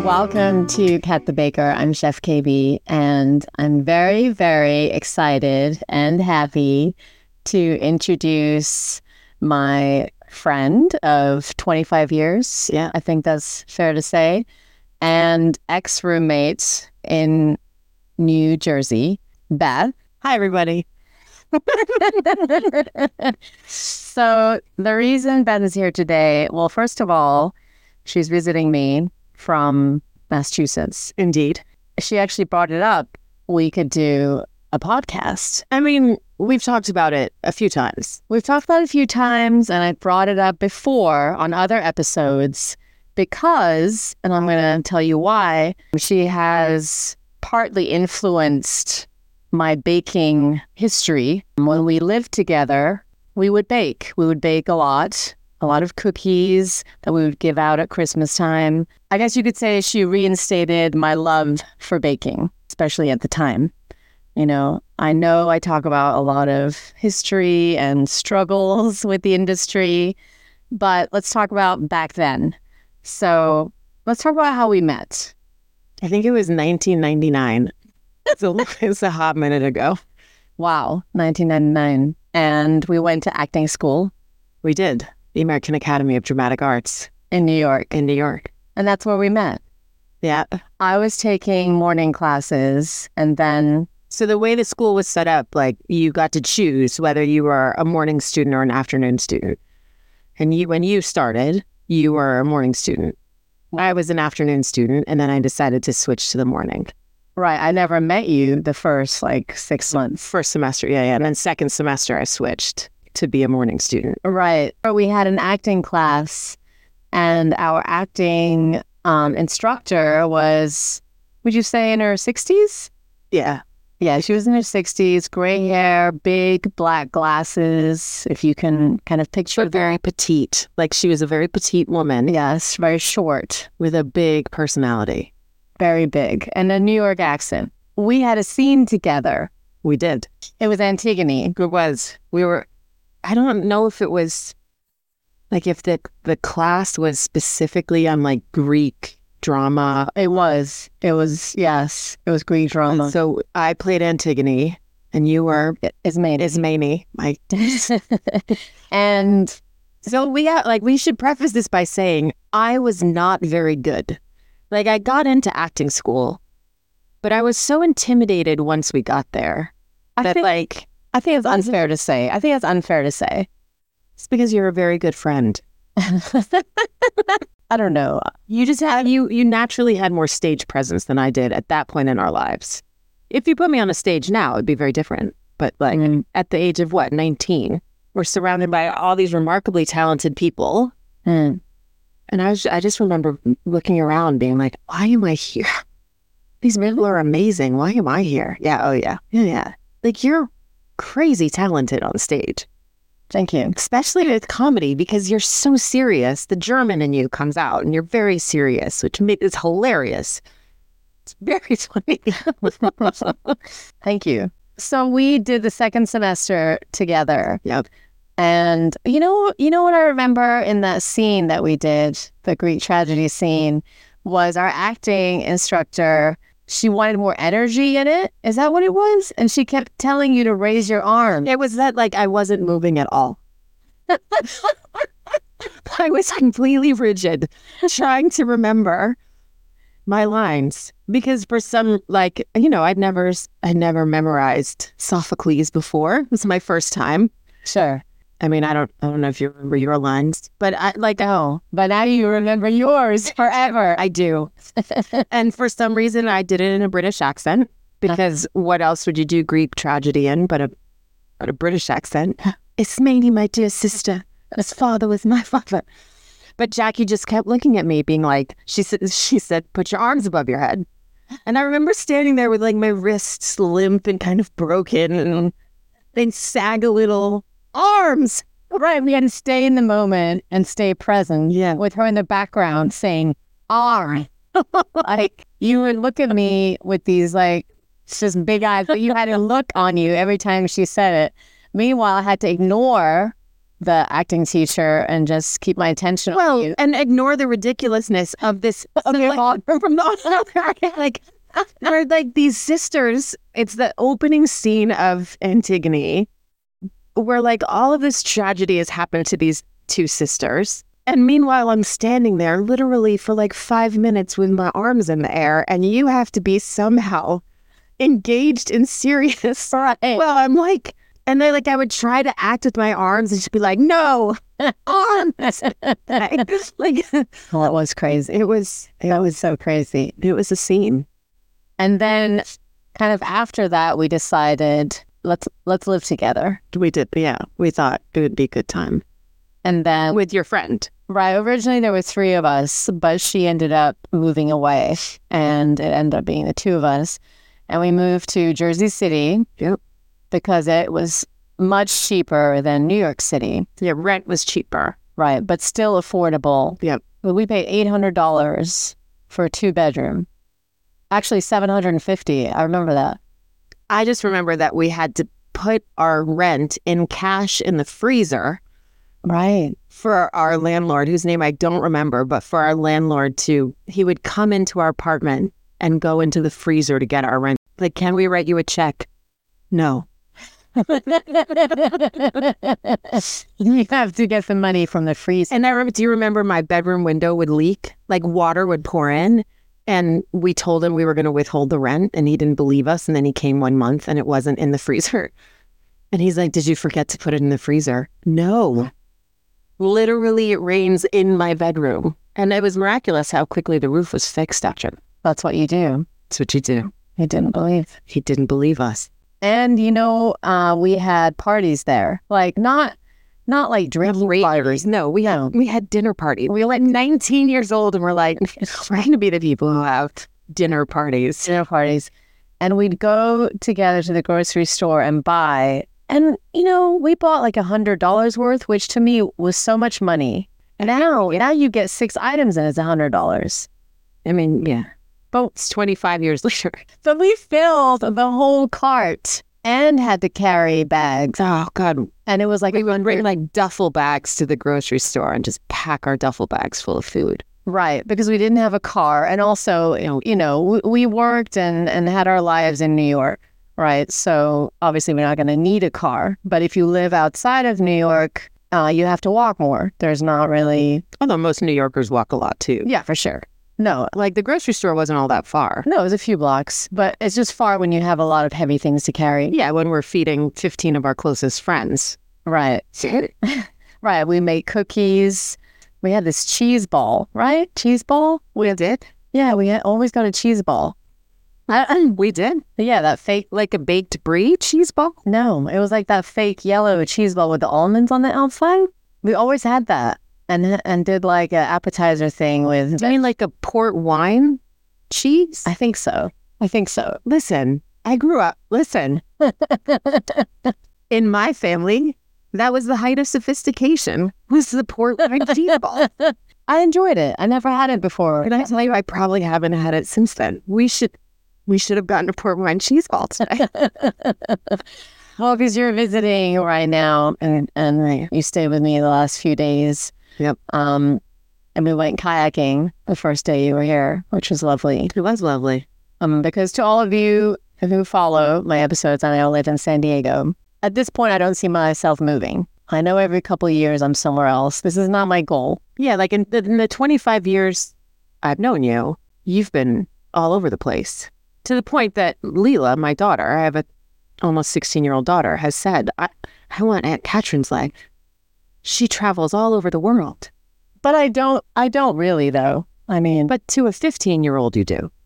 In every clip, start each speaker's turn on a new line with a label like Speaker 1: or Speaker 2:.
Speaker 1: Welcome to Kat the Baker. I'm Chef KB, and I'm very, very excited and happy to introduce my friend of 25 years. Yeah, I think that's fair to say. And ex-roommate in New Jersey, Beth.
Speaker 2: Hi, everybody.
Speaker 1: So the reason Beth is here today, well, first of all, she's visiting me from Massachusetts.
Speaker 2: Indeed.
Speaker 1: She actually brought it up. We could do a podcast.
Speaker 2: I mean, we've talked about it a few times.
Speaker 1: We've talked about it a few times, and I brought it up before on other episodes because, and I'm going to tell you why, she has partly influenced my baking history. When we lived together, we would bake. We would bake a lot of cookies that we would give out at Christmas time. I guess you could say she reinstated my love for baking, especially at the time. You know I talk about a lot of history and struggles with the industry, but let's talk about back then. So let's talk about how we met.
Speaker 2: I think it was 1999. It's a hot minute ago.
Speaker 1: Wow, 1999. And we went to acting school.
Speaker 2: We did. The American Academy of Dramatic Arts.
Speaker 1: In New York.
Speaker 2: In New York.
Speaker 1: And that's where we met.
Speaker 2: Yeah.
Speaker 1: I was taking morning classes, and then...
Speaker 2: So the way the school was set up, like, you got to choose whether you were a morning student or an afternoon student. And when you started, you were a morning student. I was an afternoon student, and then I decided to switch to the morning.
Speaker 1: Right. I never met you the first, 6 months.
Speaker 2: First semester, yeah. And then second semester, I switched to be a morning student.
Speaker 1: Right. We had an acting class, and our acting instructor was, would you say, in her 60s?
Speaker 2: Yeah.
Speaker 1: Yeah, she was in her 60s, gray hair, big black glasses, if you can kind of picture.
Speaker 2: But very petite. Like, she was a very petite woman.
Speaker 1: Yes, very short.
Speaker 2: With a big personality.
Speaker 1: Very big. And a New York accent. We had a scene together.
Speaker 2: We did.
Speaker 1: It was Antigone.
Speaker 2: It was. I don't know if it was, if the class was specifically on, Greek drama.
Speaker 1: It was, yes. It was Greek drama.
Speaker 2: So I played Antigone, and you were Ismene.
Speaker 1: And
Speaker 2: so we should preface this by saying I was not very good. I got into acting school, but I was so intimidated once we got there
Speaker 1: I think it's unfair to say.
Speaker 2: It's because you're a very good friend.
Speaker 1: I don't know.
Speaker 2: You just you naturally had more stage presence than I did at that point in our lives. If you put me on a stage now, it'd be very different. But at the age of 19, we're surrounded by all these remarkably talented people.
Speaker 1: Mm.
Speaker 2: And I just remember looking around being like, why am I here? These people are amazing. Why am I here? Yeah. Oh, yeah. Yeah. You're crazy talented on stage.
Speaker 1: Thank you.
Speaker 2: Especially with comedy, because you're so serious. The German in you comes out, and you're very serious, which is hilarious. It's very funny.
Speaker 1: Thank you. So we did the second semester together.
Speaker 2: Yep.
Speaker 1: And you know what I remember in that scene that we did, the Greek tragedy scene, was our acting instructor. She wanted more energy in it. Is that what it was? And she kept telling you to raise your arm.
Speaker 2: It was that I wasn't moving at all. I was completely rigid, trying to remember my lines because for some, I'd never memorized Sophocles before. It was my first time.
Speaker 1: Sure.
Speaker 2: I mean, I don't know if you remember your lines, but
Speaker 1: but now you remember yours forever.
Speaker 2: I do. And for some reason, I did it in a British accent because what else would you do Greek tragedy in but a British accent? Ismene, my dear sister, his father was my father. But Jackie just kept looking at me, being like, she said, put your arms above your head. And I remember standing there with my wrists limp and kind of broken and they sag a little. Arms.
Speaker 1: Right. We had to stay in the moment and stay present.
Speaker 2: Yeah.
Speaker 1: With her in the background saying, arm. You would look at me with these just big eyes, but you had a look on you every time she said it. Meanwhile, I had to ignore the acting teacher and just keep my attention on
Speaker 2: Well,
Speaker 1: you.
Speaker 2: and ignore the ridiculousness of this.
Speaker 1: Okay,
Speaker 2: From the like, we're like these sisters. It's the opening scene of Antigone, where like all of this tragedy has happened to these two sisters. And meanwhile, I'm standing there literally for like 5 minutes with my arms in the air, and you have to be somehow engaged and serious.
Speaker 1: Right.
Speaker 2: Well, I'm like, and then like I would try to act with my arms, and she'd be like, "No, arms." Like,
Speaker 1: Well, it was crazy.
Speaker 2: it was
Speaker 1: So crazy.
Speaker 2: it was a scene.
Speaker 1: And then kind of after that, we decided let's live together.
Speaker 2: We did, yeah. We thought it would be a good time
Speaker 1: And then
Speaker 2: with your friend.
Speaker 1: right, originally there were 3 of us, but she ended up moving away and it ended up being the 2 of us. And we moved to Jersey City.
Speaker 2: Yep.
Speaker 1: Because it was much cheaper than New York City.
Speaker 2: Yeah, rent was cheaper.
Speaker 1: Right, but still affordable.
Speaker 2: Yep.
Speaker 1: But we paid $800 for a 2-bedroom. Actually, $750. I remember that.
Speaker 2: I just remember that we had to put our rent in cash in the freezer
Speaker 1: Right.
Speaker 2: for our landlord, whose name I don't remember, but for our landlord he would come into our apartment and go into the freezer to get our rent. Like, can we write you a check? No.
Speaker 1: You have to get the money from the freezer.
Speaker 2: And I remember, do you remember my bedroom window would leak? Like water would pour in. And we told him we were going to withhold the rent, and he didn't believe us. And then he came 1 month and it wasn't in the freezer. And he's like, "Did you forget to put it in the freezer?" No. Literally, it rains in my bedroom. And it was miraculous how quickly the roof was fixed after.
Speaker 1: That's what you do.
Speaker 2: That's what you do.
Speaker 1: He didn't believe.
Speaker 2: He didn't believe us.
Speaker 1: And, we had parties there. Like, not like drinking parties.
Speaker 2: No, we had dinner parties. We were like 19 years old, and we're like, we're going to be the people who have dinner parties.
Speaker 1: Dinner parties. And we'd go together to the grocery store and buy. And, we bought like $100 worth, which to me was so much money. And now you get 6 items and it's $100.
Speaker 2: I mean, yeah.
Speaker 1: But
Speaker 2: It's 25 years later.
Speaker 1: so we filled the whole cart and had to carry bags.
Speaker 2: Oh, God.
Speaker 1: And it was like,
Speaker 2: We would bring like duffel bags to the grocery store and just pack our duffel bags full of food.
Speaker 1: right, because we didn't have a car. And also, we worked and had our lives in New York, right? So obviously we're not going to need a car. But if you live outside of New York, you have to walk more. There's not really...
Speaker 2: Although most New Yorkers walk a lot too.
Speaker 1: Yeah, for sure. No,
Speaker 2: Like the grocery store wasn't all that far.
Speaker 1: it was a few blocks, but it's just far when you have a lot of heavy things to carry.
Speaker 2: Yeah, when we're feeding 15 of our closest friends.
Speaker 1: Right. Right. We made cookies. We had this cheese ball, right? Cheese ball?
Speaker 2: We did.
Speaker 1: Yeah, we always got a cheese ball.
Speaker 2: We did.
Speaker 1: Yeah, that fake...
Speaker 2: Like a baked brie cheese ball?
Speaker 1: No, it was like that fake yellow cheese ball with the almonds on the outside. We always had that. And did like an appetizer thing with...
Speaker 2: Do you mean like a port wine cheese?
Speaker 1: I think so.
Speaker 2: Listen, I grew up, in my family, that was the height of sophistication, was the port wine cheese ball.
Speaker 1: I enjoyed it. I never had it before.
Speaker 2: And I tell you, I probably haven't had it since then. We should have gotten a port wine cheese ball today.
Speaker 1: Well, because you're visiting right now and you stayed with me the last few days.
Speaker 2: Yep.
Speaker 1: And we went kayaking the first day you were here, which was lovely.
Speaker 2: It was lovely.
Speaker 1: Because to all of you who follow my episodes, I now live in San Diego. At this point, I don't see myself moving. I know every couple of years I'm somewhere else. This is not my goal.
Speaker 2: Yeah, like in the 25 years I've known you, you've been all over the place. To the point that Leela, my daughter, I have a almost 16-year-old daughter, has said, I want Aunt Katherine's life. She travels all over the world.
Speaker 1: But I don't really, though. I mean...
Speaker 2: But to a 15-year-old, you do.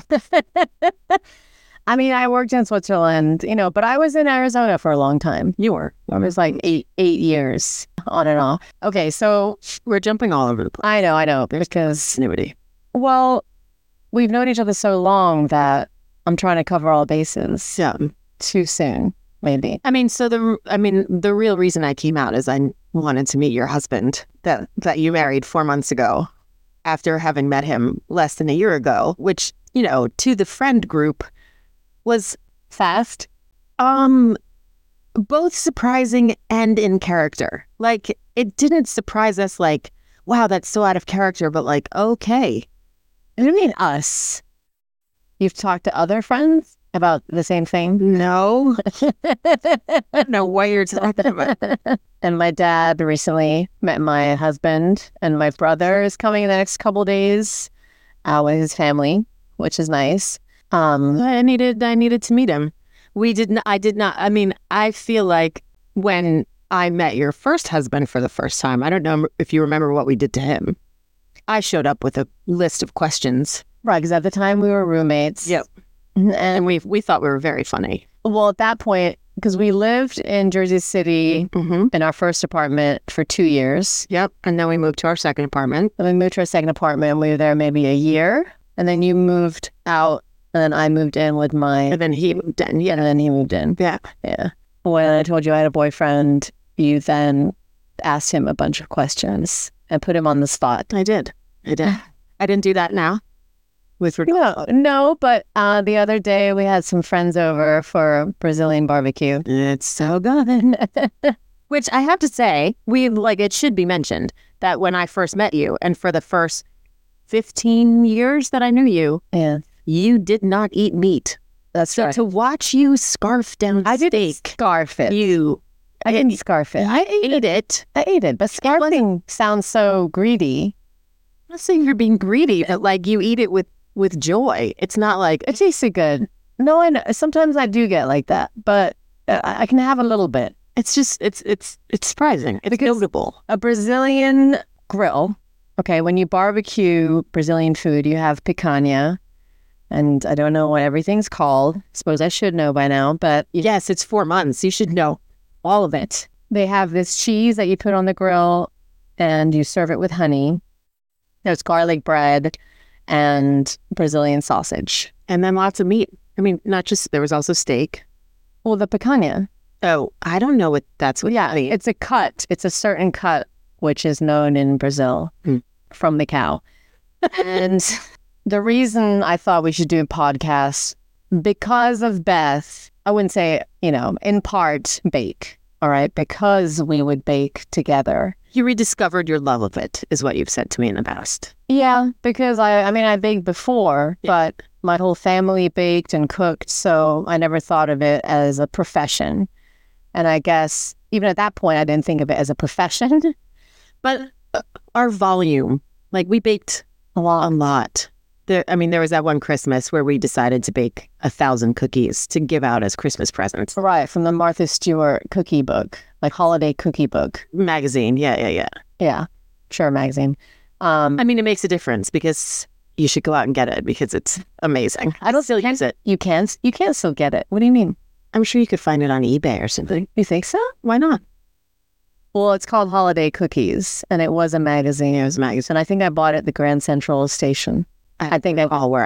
Speaker 1: I mean, I worked in Switzerland, but I was in Arizona for a long time.
Speaker 2: You were.
Speaker 1: It was like eight years on and off. Okay, so
Speaker 2: we're jumping all over the place.
Speaker 1: I know, because,
Speaker 2: Nobody.
Speaker 1: well, we've known each other so long that I'm trying to cover all bases.
Speaker 2: Yeah.
Speaker 1: Too soon, maybe.
Speaker 2: I mean, the real reason I came out is I wanted to meet your husband that you married 4 months ago after having met him less than a year ago, which, to the friend group was
Speaker 1: Fast?
Speaker 2: both surprising and in character. Like, it didn't surprise us like, wow, that's so out of character, but like, okay.
Speaker 1: What do you mean us? You've talked to other friends about the same thing?
Speaker 2: No. I don't know what you're talking about.
Speaker 1: And my dad recently met my husband, and my brother is coming in the next couple of days with his family, which is nice.
Speaker 2: I needed to meet him. I did not. I mean, I feel like when I met your first husband for the first time, I don't know if you remember what we did to him. I showed up with a list of questions.
Speaker 1: Right, because at the time we were roommates.
Speaker 2: Yep. And we thought we were very funny.
Speaker 1: Well, at that point, because we lived in Jersey City in our first apartment for 2 years.
Speaker 2: Yep. And then we moved to our second apartment.
Speaker 1: Then we moved to our second apartment. We were there maybe a year. And then you moved out. And then I moved in with
Speaker 2: And then he moved in. Yeah.
Speaker 1: And then he moved in.
Speaker 2: Yeah.
Speaker 1: Yeah. When I told you I had a boyfriend, you then asked him a bunch of questions and put him on the spot.
Speaker 2: I did. I didn't do that now.
Speaker 1: No, but the other day we had some friends over for Brazilian barbecue.
Speaker 2: It's so good. Which I have to say, it should be mentioned that when I first met you and for the first 15 years that I knew you, you did not eat meat.
Speaker 1: That's right.
Speaker 2: To watch you scarf down
Speaker 1: I
Speaker 2: steak.
Speaker 1: didn't scarf it. I didn't scarf it.
Speaker 2: I ate it.
Speaker 1: I ate it, but scarfing sounds so greedy.
Speaker 2: I'm not saying you're being greedy, but like you eat it with joy. It's not like
Speaker 1: it tasted good. No, I know. Sometimes I do get like that, but I can have a little bit.
Speaker 2: It's just it's surprising. It's notable.
Speaker 1: A Brazilian grill. Okay, when you barbecue Brazilian food, you have picanha, and I don't know what everything's called. Suppose I should know by now, but
Speaker 2: yes, it's 4 months. You should know all of it.
Speaker 1: They have this cheese that you put on the grill, and you serve it with honey. There's garlic bread and Brazilian sausage.
Speaker 2: And then lots of meat. I mean, not just, there was also steak.
Speaker 1: Well, the picanha.
Speaker 2: Oh, I don't know what that's what.
Speaker 1: Yeah, it's a cut. It's a certain cut, which is known in Brazil from the cow. And the reason I thought we should do a podcast, because of Beth, I wouldn't say, in part bake, all right? Because we would bake together.
Speaker 2: You rediscovered your love of it, is what you've said to me in the past.
Speaker 1: Yeah, because I baked before, but my whole family baked and cooked, so I never thought of it as a profession. And I guess even at that point, I didn't think of it as a profession.
Speaker 2: But our volume, like we baked a lot. There was that one Christmas where we decided to bake 1,000 cookies to give out as Christmas presents.
Speaker 1: Right, from the Martha Stewart cookie book, like holiday cookie book.
Speaker 2: Magazine, yeah.
Speaker 1: Yeah, sure, magazine.
Speaker 2: It makes a difference because you should go out and get it because it's amazing.
Speaker 1: I don't still use it. You can still get it. What do you mean?
Speaker 2: I'm sure you could find it on eBay or something.
Speaker 1: You think so?
Speaker 2: Why not?
Speaker 1: Well, it's called Holiday Cookies, and it was a magazine.
Speaker 2: It was a magazine.
Speaker 1: And I think I bought it at the Grand Central Station. I think I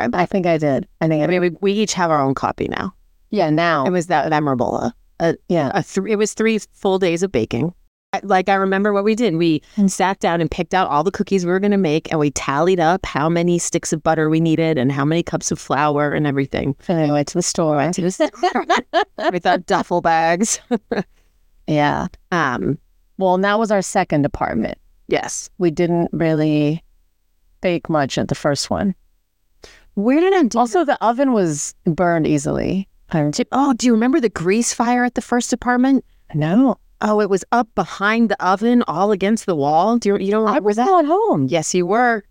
Speaker 1: did.
Speaker 2: We each have our own copy now.
Speaker 1: Yeah, now.
Speaker 2: It was that memorable. It was 3 full days of baking. I remember what we did. We sat down and picked out all the cookies we were going to make, and we tallied up how many sticks of butter we needed and how many cups of flour and everything.
Speaker 1: And then we went to the store.
Speaker 2: We thought duffel bags.
Speaker 1: Yeah. Well, that was our second apartment.
Speaker 2: Yes.
Speaker 1: We didn't really bake much at the first one. Also, the oven was burned easily.
Speaker 2: Do you remember the grease fire at the first apartment?
Speaker 1: No.
Speaker 2: Oh, it was up behind the oven, all against the wall. You don't remember?
Speaker 1: I was not at home.
Speaker 2: Yes, you were.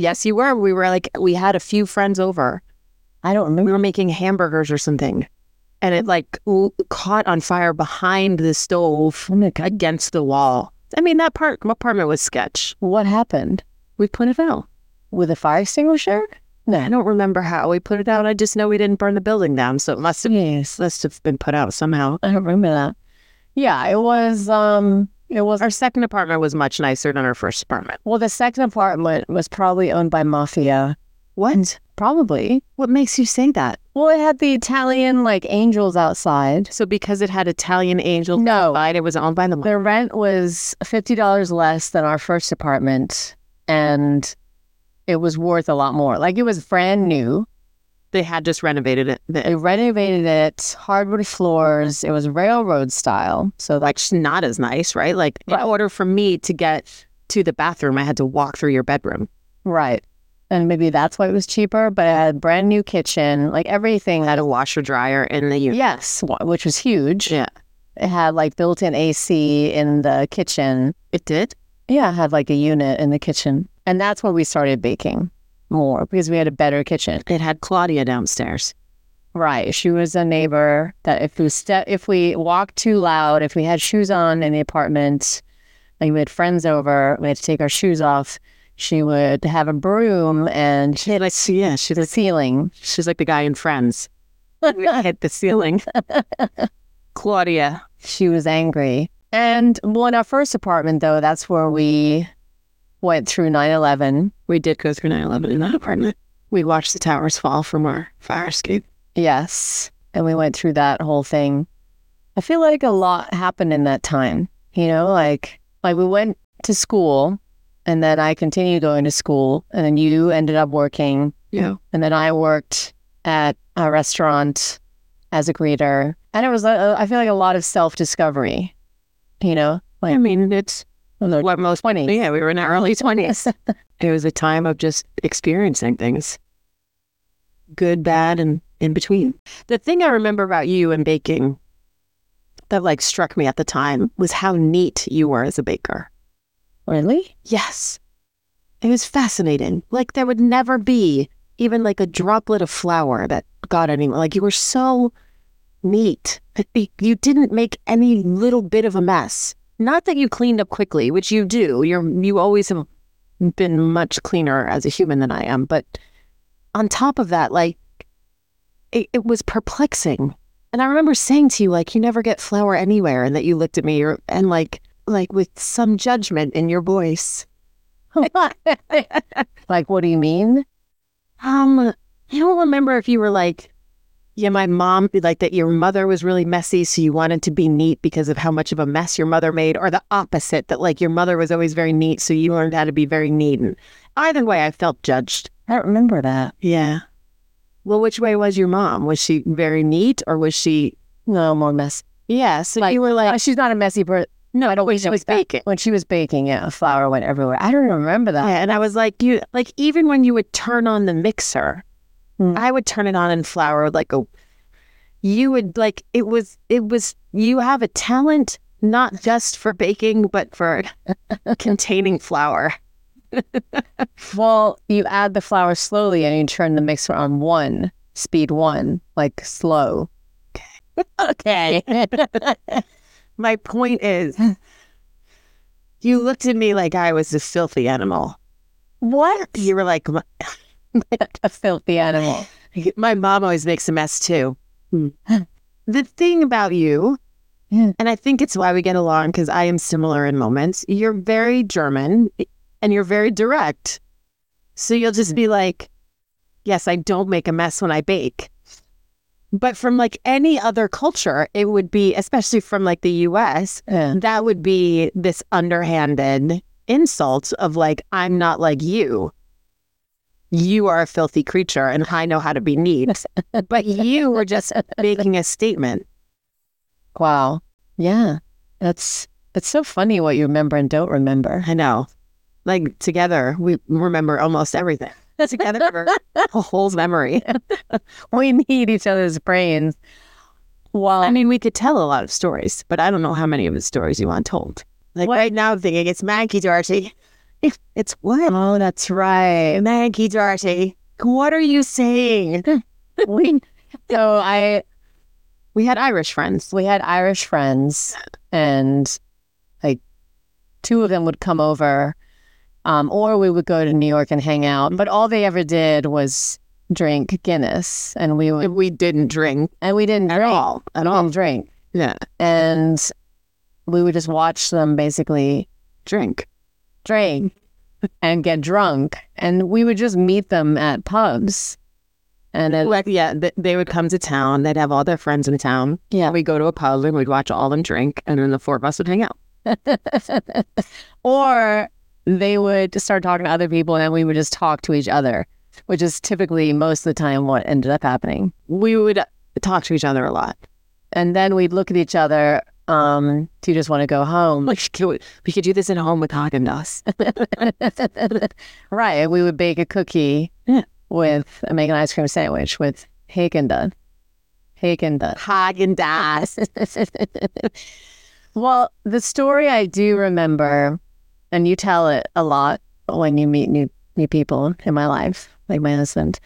Speaker 2: We had a few friends over.
Speaker 1: I don't remember.
Speaker 2: We were making hamburgers or something. And it caught on fire behind the stove against the wall. That apartment was sketch.
Speaker 1: What happened?
Speaker 2: We put it out.
Speaker 1: With a fire extinguisher?
Speaker 2: No. I don't remember how we put it out. I just know we didn't burn the building down, so it must have been put out somehow.
Speaker 1: I don't remember that. Yeah, it was
Speaker 2: our second apartment was much nicer than our first apartment.
Speaker 1: Well, the second apartment was probably owned by mafia.
Speaker 2: What?
Speaker 1: Probably.
Speaker 2: What makes you say that?
Speaker 1: Well, it had the Italian angels outside.
Speaker 2: So because it had Italian angels outside, it was owned by the mafia.
Speaker 1: The rent was $50 less than our first apartment, and it was worth a lot more. It was brand new,
Speaker 2: They had just renovated it.
Speaker 1: They renovated it, hardwood floors. It was railroad style. So like,
Speaker 2: Like, not as nice, right? Like, in order for me to get to the bathroom, I had to walk through your bedroom.
Speaker 1: right. And maybe that's why it was cheaper, but it had a brand new kitchen, like everything
Speaker 2: I had a washer dryer in the unit.
Speaker 1: yes, which was huge.
Speaker 2: Yeah.
Speaker 1: It had like built-in AC in the kitchen.
Speaker 2: It did?
Speaker 1: Yeah, it had like a unit in the kitchen. And that's where we started baking more because we had a better kitchen.
Speaker 2: It had Claudia downstairs.
Speaker 1: Right. She was a neighbor that if we walked too loud, if we had shoes on in the apartment, like we had friends over, we had to take our shoes off, she would have a broom and hit
Speaker 2: She's
Speaker 1: the ceiling.
Speaker 2: like the guy in Friends. Hit the ceiling. Claudia.
Speaker 1: She was angry. And well, in our first apartment, though, that's where we went through 9/11.
Speaker 2: We did go through 9/11 in that apartment. We watched the towers fall from our fire escape.
Speaker 1: Yes. And we went through that whole thing. I feel like a lot happened in that time, you know, like we went to school and then I continued going to school and then you ended up working.
Speaker 2: Yeah.
Speaker 1: And then I worked at a restaurant as a greeter. And it was, I feel like a lot of self-discovery, you know, like
Speaker 2: I mean, it's what most
Speaker 1: 20.
Speaker 2: Yeah, we were in our early 20s. It was a time of just experiencing things. Good, bad, and in between. The thing I remember about you and baking that like struck me at the time was how neat you were as a baker.
Speaker 1: Really?
Speaker 2: Yes. It was fascinating. Like there would never be even like a droplet of flour that got anywhere. Like you were so neat. You didn't make any little bit of a mess. Not that you cleaned up quickly, which you do. You always have been much cleaner as a human than I am. But on top of that, like it was perplexing. And I remember saying to you, like, you never get flour anywhere, and that you looked at me and like with some judgment in your voice.
Speaker 1: Like, what do you mean?
Speaker 2: I don't remember if you were like, yeah, my mom, like that your mother was really messy, so you wanted to be neat because of how much of a mess your mother made, or the opposite, that like your mother was always very neat, so you learned how to be very neat. And either way, I felt judged.
Speaker 1: I don't remember that.
Speaker 2: Yeah. Well, which way was your mom? Was she very neat, or was she?
Speaker 1: No, more mess.
Speaker 2: Yeah, so
Speaker 1: Like,
Speaker 2: you were like,
Speaker 1: she's not a messy person. No, I don't.
Speaker 2: when she was baking.
Speaker 1: When she was baking, yeah, flour went everywhere. I don't remember that.
Speaker 2: Yeah, and I was like, even when you would turn on the mixer, I would turn it on and flour would like go. You would like, it was, you have a talent, not just for baking, but for containing flour.
Speaker 1: Well, you add the flour slowly and you turn the mixer on speed 1, like slow.
Speaker 2: Okay. My point is, you looked at me like I was a filthy animal.
Speaker 1: What?
Speaker 2: You were like,
Speaker 1: A filthy animal.
Speaker 2: my mom always makes a mess too. The thing about you, and I think it's why we get along, because I am similar in moments, you're very German and you're very direct. So you'll just be like, yes, I don't make a mess when I bake. But from like any other culture, it would be, especially from like the US, that would be this underhanded insult of like, I'm not like you. You are a filthy creature and I know how to be neat. But you were just making a statement.
Speaker 1: Wow. Yeah. It's so funny what you remember and don't remember.
Speaker 2: I know. Like together, we remember almost everything. Together, a whole memory.
Speaker 1: We need each other's brains. Well,
Speaker 2: I mean, we could tell a lot of stories, but I don't know how many of the stories you want told. Like right now, I'm thinking it's Maggie Doherty. It's what?
Speaker 1: oh, that's right.
Speaker 2: Maggie Doherty. What are you saying?
Speaker 1: We
Speaker 2: had Irish friends.
Speaker 1: We had Irish friends, and like 2 of them would come over, or we would go to New York and hang out. But all they ever did was drink Guinness, and
Speaker 2: We didn't drink
Speaker 1: at all. Drink.
Speaker 2: Yeah,
Speaker 1: And we would just watch them basically
Speaker 2: drink
Speaker 1: and get drunk, and we would just meet them at pubs. And then,
Speaker 2: they would come to town. They'd have all their friends in town.
Speaker 1: yeah,
Speaker 2: We'd go to a pub and we'd watch all them drink, and then the 4 of us would hang out.
Speaker 1: or they would just start talking to other people, and we would just talk to each other. which is typically most of the time what ended up happening.
Speaker 2: We would talk to each other a lot.
Speaker 1: And then we'd look at each other. Do you just want to go home?
Speaker 2: Like, we could do this at home with Haagen-Dazs.
Speaker 1: Right. We would bake a cookie with, make an ice cream sandwich with Haagen-Dazs.
Speaker 2: Haagen-Dazs.
Speaker 1: Well, the story I do remember, and you tell it a lot when you meet new people in my life, like my husband,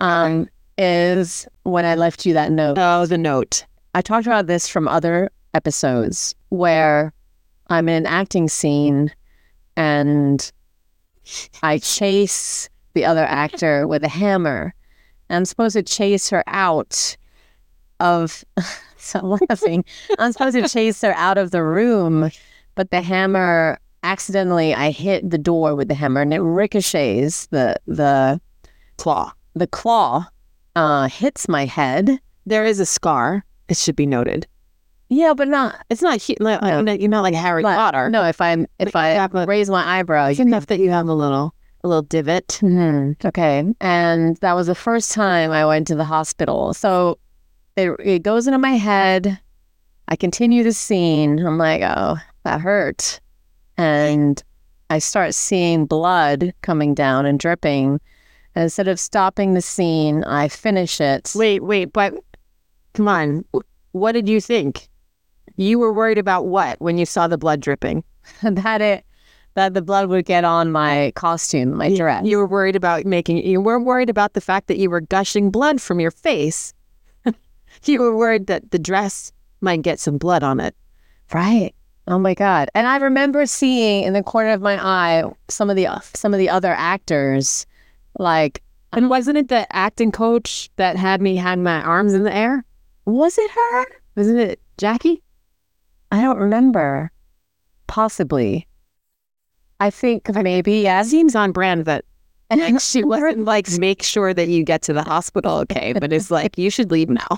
Speaker 1: is when I left you that note.
Speaker 2: Oh, the note.
Speaker 1: I talked about this from other episodes where I'm in an acting scene and I chase the other actor with a hammer. And I'm supposed to chase her out of, so I'm laughing. I'm supposed to chase her out of the room, but the hammer, accidentally, I hit the door with the hammer and it ricochets. The
Speaker 2: Claw.
Speaker 1: The claw hits my head.
Speaker 2: There is a scar, it should be noted.
Speaker 1: Yeah, but not.
Speaker 2: It's not you're not like Harry Potter.
Speaker 1: No, if I raise my eyebrow,
Speaker 2: it's enough that you have a little divot.
Speaker 1: Mm-hmm. Okay, and that was the first time I went to the hospital. So it goes into my head. I continue the scene. I'm like, oh, that hurt, and I start seeing blood coming down and dripping. And instead of stopping the scene, I finish it.
Speaker 2: Wait, but come on, what did you think? You were worried about what when you saw the blood dripping?
Speaker 1: that the blood would get on my costume, my dress.
Speaker 2: You were worried about you weren't worried about the fact that you were gushing blood from your face. You were worried that the dress might get some blood on it.
Speaker 1: Right. Oh my God. And I remember seeing in the corner of my eye some of the other actors, like.
Speaker 2: And wasn't it the acting coach that had my arms in the air?
Speaker 1: Was it her?
Speaker 2: Wasn't it Jackie?
Speaker 1: I don't remember. Possibly. I think maybe, yeah.
Speaker 2: Seems on brand that she wasn't like, make sure that you get to the hospital, okay? But it's like, you should leave now.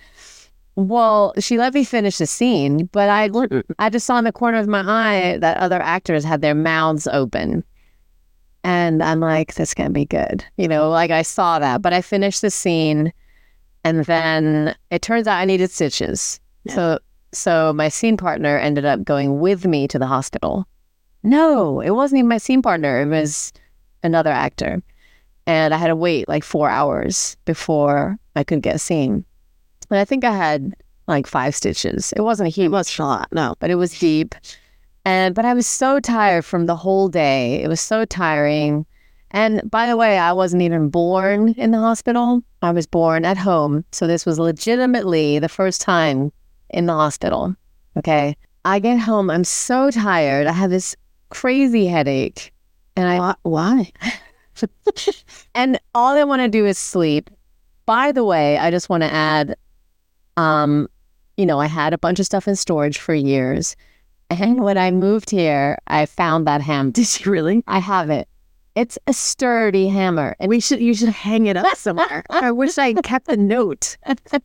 Speaker 1: Well, she let me finish the scene, but I just saw in the corner of my eye that other actors had their mouths open. And I'm like, this can't be good. Like I saw that, but I finished the scene. And then it turns out I needed stitches. Yeah. So my scene partner ended up going with me to the hospital. No, it wasn't even my scene partner. It was another actor. And I had to wait like 4 hours before I could get seen. And I think I had like 5 stitches. It wasn't a huge.
Speaker 2: It wasn't a lot, no.
Speaker 1: But it was deep. But I was so tired from the whole day. It was so tiring. And by the way, I wasn't even born in the hospital. I was born at home. So this was legitimately the first time in the hospital. Okay. I get home. I'm so tired. I have this crazy headache. And
Speaker 2: why?
Speaker 1: And all I want to do is sleep. By the way, I just want to add, I had a bunch of stuff in storage for years. And when I moved here, I found that hammer.
Speaker 2: Did you really?
Speaker 1: I have it. It's a sturdy hammer. And
Speaker 2: you should hang it up somewhere. I wish I kept a note.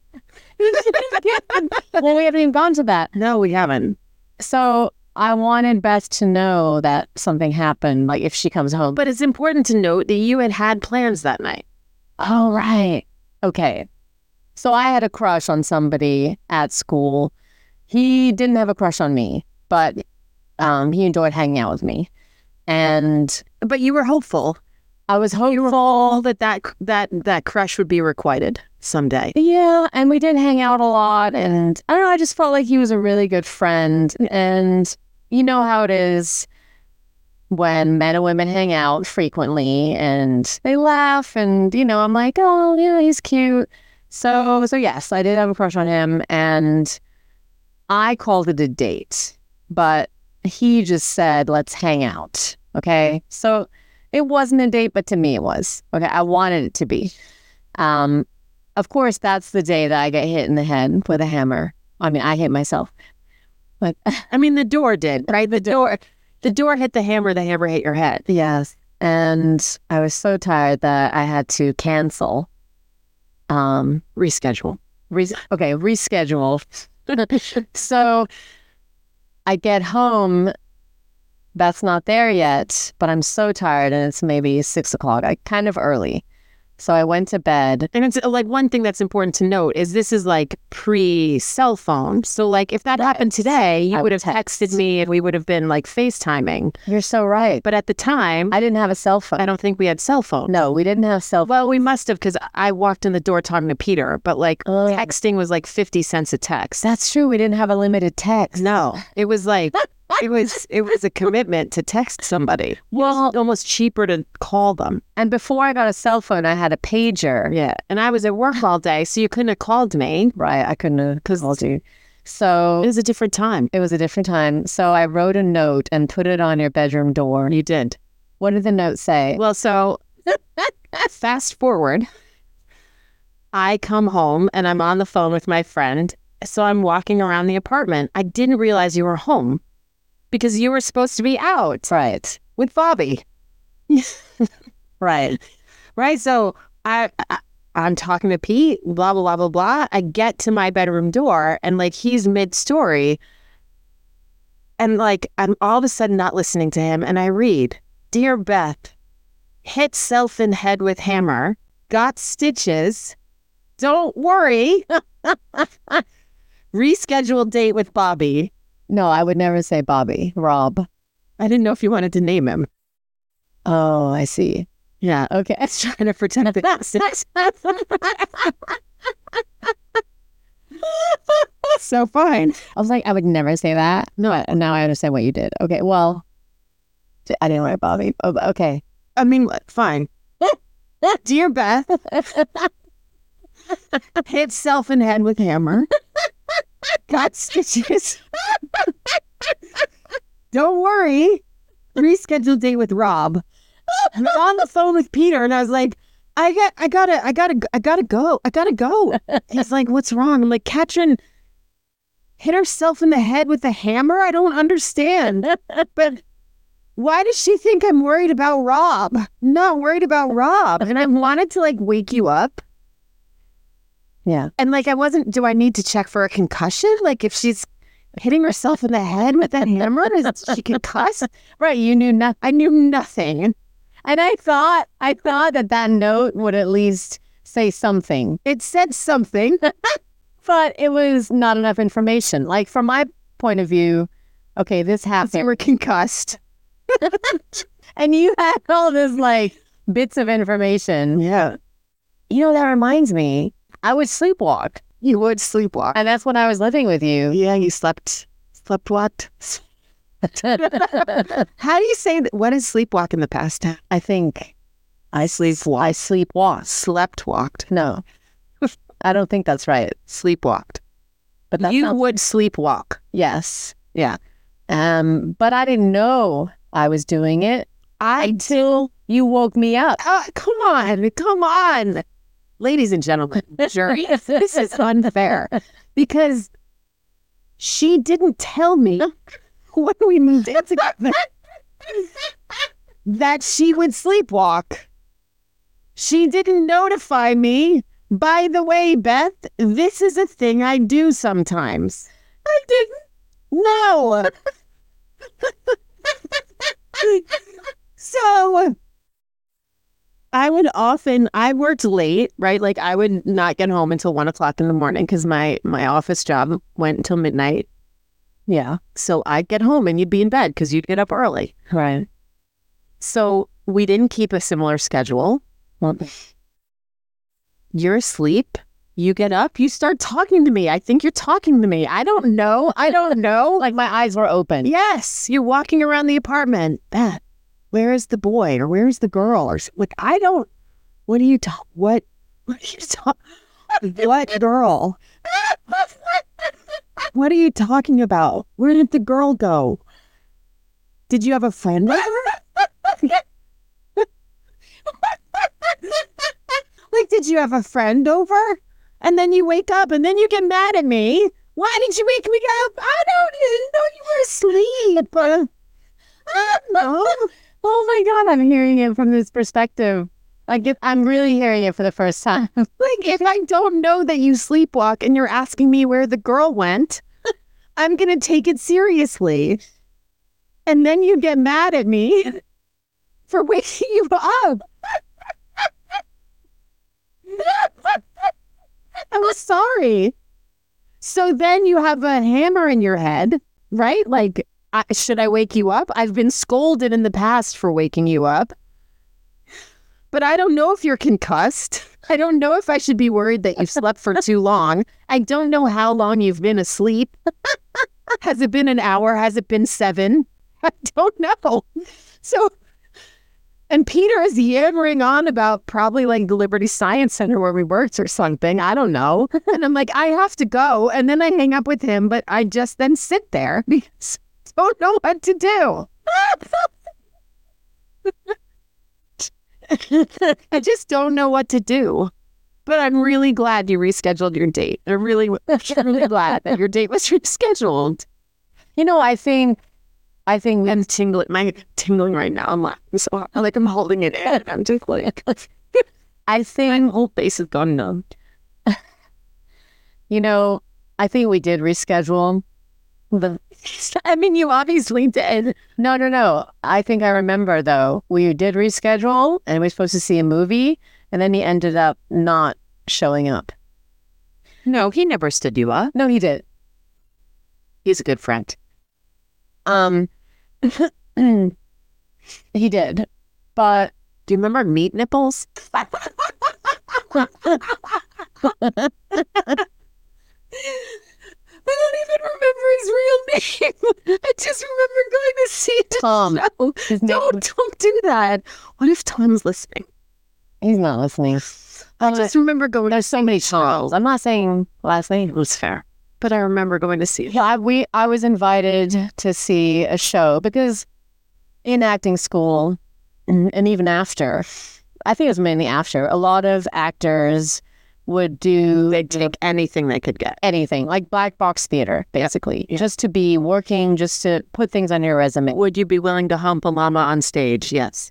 Speaker 1: Well, we haven't even gone to that.
Speaker 2: No, we haven't.
Speaker 1: So I wanted Beth to know that something happened, like if she comes home.
Speaker 2: But it's important to note that you had plans that night.
Speaker 1: Oh, right. Okay. So I had a crush on somebody at school. He didn't have a crush on me, but he enjoyed hanging out with me.
Speaker 2: But you were hopeful.
Speaker 1: I was hopeful.
Speaker 2: You were hopeful that crush would be requited someday.
Speaker 1: Yeah, and we did hang out a lot, and I don't know, I just felt like he was a really good friend. And you know how it is when men and women hang out frequently, and they laugh, and I'm like, oh, yeah, he's cute. So yes, I did have a crush on him, and I called it a date, but he just said, let's hang out. Okay. So it wasn't a date, but to me it was. Okay. I wanted it to be. Of course, that's the day that I get hit in the head with a hammer. I mean, I hit myself. But
Speaker 2: I mean, the door did, right? The door hit the hammer hit your head.
Speaker 1: Yes. And I was so tired that I had to cancel.
Speaker 2: Reschedule.
Speaker 1: Reschedule. So I get home. Beth's not there yet, but I'm so tired, and it's maybe 6 o'clock. Kind of early. So I went to bed.
Speaker 2: And it's like one thing that's important to note is this is like pre-cell phone. So like if that happened today, you would have texted me and we would have been like FaceTiming.
Speaker 1: You're so right.
Speaker 2: But at the time,
Speaker 1: I didn't have a cell phone.
Speaker 2: I don't think we had cell phone.
Speaker 1: No, we didn't have cell phone.
Speaker 2: Well, we must have because I walked in the door talking to Peter, but like texting was like 50 cents a text.
Speaker 1: That's true. We didn't have a limited text.
Speaker 2: No, it was like, it was a commitment to text somebody. Well, it was almost cheaper to call them.
Speaker 1: And before I got a cell phone, I had a pager.
Speaker 2: Yeah. And I was at work all day, so you couldn't have called me.
Speaker 1: Right. I couldn't have called you. So
Speaker 2: it was a different time.
Speaker 1: It was a different time. So I wrote a note and put it on your bedroom door.
Speaker 2: You did.
Speaker 1: What did the note say?
Speaker 2: Well, so fast forward. I come home and I'm on the phone with my friend. So I'm walking around the apartment. I didn't realize you were home because you were supposed to be out.
Speaker 1: Right.
Speaker 2: With Bobby.
Speaker 1: Right.
Speaker 2: Right. So I'm talking to Pete, blah, blah, blah, blah, blah. I get to my bedroom door and like he's mid-story. And like I'm all of a sudden not listening to him. And I read, "Dear Beth, hit self in head with hammer, got stitches. Don't worry. Reschedule date with Bobby."
Speaker 1: No, I would never say Bobby. Rob.
Speaker 2: I didn't know if you wanted to name him.
Speaker 1: Oh, I see.
Speaker 2: Yeah.
Speaker 1: Okay.
Speaker 2: I was trying to pretend that. So fine.
Speaker 1: I was like, I would never say that.
Speaker 2: No.
Speaker 1: But now I understand what you did. Okay. Well, I didn't write Bobby. Oh, okay.
Speaker 2: I mean, fine. Dear Beth, hit self in head with hammer. Got stitches. Don't worry. Reschedule date with Rob. I'm on the phone with Peter and I was like, I gotta go. He's like, what's wrong? I'm like, Katrin hit herself in the head with a hammer? I don't understand. But why does she think I'm worried about Rob? I'm not worried about Rob. And I wanted to like wake you up.
Speaker 1: Yeah.
Speaker 2: And like, do I need to check for a concussion? Like if she's hitting herself in the head with that hammer, is she concussed?
Speaker 1: Right. You knew nothing.
Speaker 2: I knew nothing.
Speaker 1: And I thought that note would at least say something.
Speaker 2: It said something,
Speaker 1: but it was not enough information. Like from my point of view, okay, this happened.
Speaker 2: You were concussed.
Speaker 1: And you had all this like bits of information.
Speaker 2: Yeah.
Speaker 1: You know, that reminds me, I would sleepwalk.
Speaker 2: You would sleepwalk.
Speaker 1: And that's when I was living with you.
Speaker 2: Yeah, you slept what? How do you say that? What is sleepwalk in the past tense?
Speaker 1: I think I sleepwalked.
Speaker 2: Slept walked.
Speaker 1: No, I don't think that's right.
Speaker 2: Sleepwalked.
Speaker 1: But that
Speaker 2: you would sleepwalk.
Speaker 1: Yes.
Speaker 2: Yeah.
Speaker 1: But I didn't know I was doing it until you woke me up.
Speaker 2: Oh, come on. Ladies and gentlemen, jury, this is unfair because she didn't tell me when we moved in together that she would sleepwalk. She didn't notify me. By the way, Beth, this is a thing I do sometimes. I didn't. No. So I worked late, right? Like I would not get home until 1 o'clock in the morning because my office job went until midnight.
Speaker 1: Yeah.
Speaker 2: So I'd get home and you'd be in bed because you'd get up early.
Speaker 1: Right.
Speaker 2: So we didn't keep a similar schedule.
Speaker 1: Well,
Speaker 2: you're asleep. You get up. You start talking to me. I think you're talking to me. I don't know.
Speaker 1: Like my eyes were open.
Speaker 2: Yes. You're walking around the apartment. Beth, where is the boy or where is the girl? Or like, I don't. What are you talking? What are you talking? What girl? What are you talking about? Where did the girl go? Did you have a friend over? Like, did you have a friend over? And then you wake up and then you get mad at me. Why did you wake me up? I didn't know you were asleep.
Speaker 1: No. Oh my God, I'm hearing it from this perspective. I'm really hearing it for the first time.
Speaker 2: Like, if I don't know that you sleepwalk and you're asking me where the girl went, I'm going to take it seriously. And then you get mad at me for waking you up. I'm sorry. So then you have a hammer in your head, right? Like, should I wake you up? I've been scolded in the past for waking you up. But I don't know if you're concussed. I don't know if I should be worried that you've slept for too long. I don't know how long you've been asleep. Has it been an hour? Has it been 7? I don't know. So, and Peter is yammering on about probably like the Liberty Science Center where we worked or something. I don't know. And I'm like, I have to go. And then I hang up with him, but I just then sit there because I don't know what to do. I just don't know what to do. But I'm really glad you rescheduled your date. I'm really glad that your date was rescheduled.
Speaker 1: You know, I think
Speaker 2: I'm tingling right now. I'm laughing so hard. Like I'm holding it in. I'm just like,
Speaker 1: I think
Speaker 2: my whole face has gone numb.
Speaker 1: You know, I think we did reschedule.
Speaker 2: I mean, you obviously did.
Speaker 1: No. I think I remember, though. We did reschedule, and we were supposed to see a movie, and then he ended up not showing up.
Speaker 2: No, he never stood you up.
Speaker 1: No, he did.
Speaker 2: He's a good friend.
Speaker 1: He did. But
Speaker 2: do you remember Meat Nipples? I don't even remember his real name. I just remember going to see
Speaker 1: Tom.
Speaker 2: Don't do that. What if Tom's listening?
Speaker 1: He's not listening.
Speaker 2: I just remember going.
Speaker 1: There's so many Charles. I'm not saying last name.
Speaker 2: It was fair, but I remember going to see it.
Speaker 1: Yeah, I was invited to see a show because in acting school and even after, I think it was mainly after, a lot of actors would do...
Speaker 2: They'd take anything they could get.
Speaker 1: Anything, like black box theater, basically. Yeah. Just to be working, just to put things on your resume.
Speaker 2: Would you be willing to hump a llama on stage? Yes.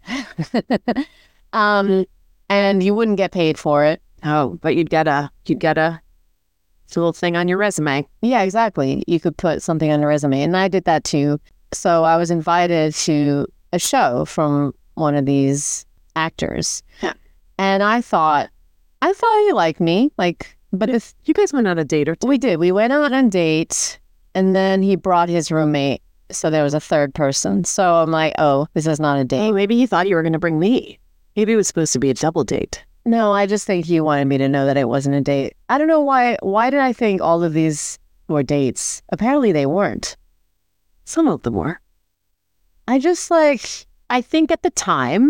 Speaker 1: And you wouldn't get paid for it.
Speaker 2: Oh, but you'd get a little thing on your resume.
Speaker 1: Yeah, exactly. You could put something on your resume. And I did that too. So I was invited to a show from one of these actors.
Speaker 2: Yeah.
Speaker 1: And I thought he liked me. But if
Speaker 2: you guys went on a date or two.
Speaker 1: We did. We went on a date, and then he brought his roommate. So there was a third person. So I'm like, oh, this is not a date.
Speaker 2: Oh, maybe he thought you were going to bring me. Maybe it was supposed to be a double date.
Speaker 1: No, I just think he wanted me to know that it wasn't a date. I don't know why. Why did I think all of these were dates? Apparently they weren't.
Speaker 2: Some of them were.
Speaker 1: I
Speaker 2: think at the time,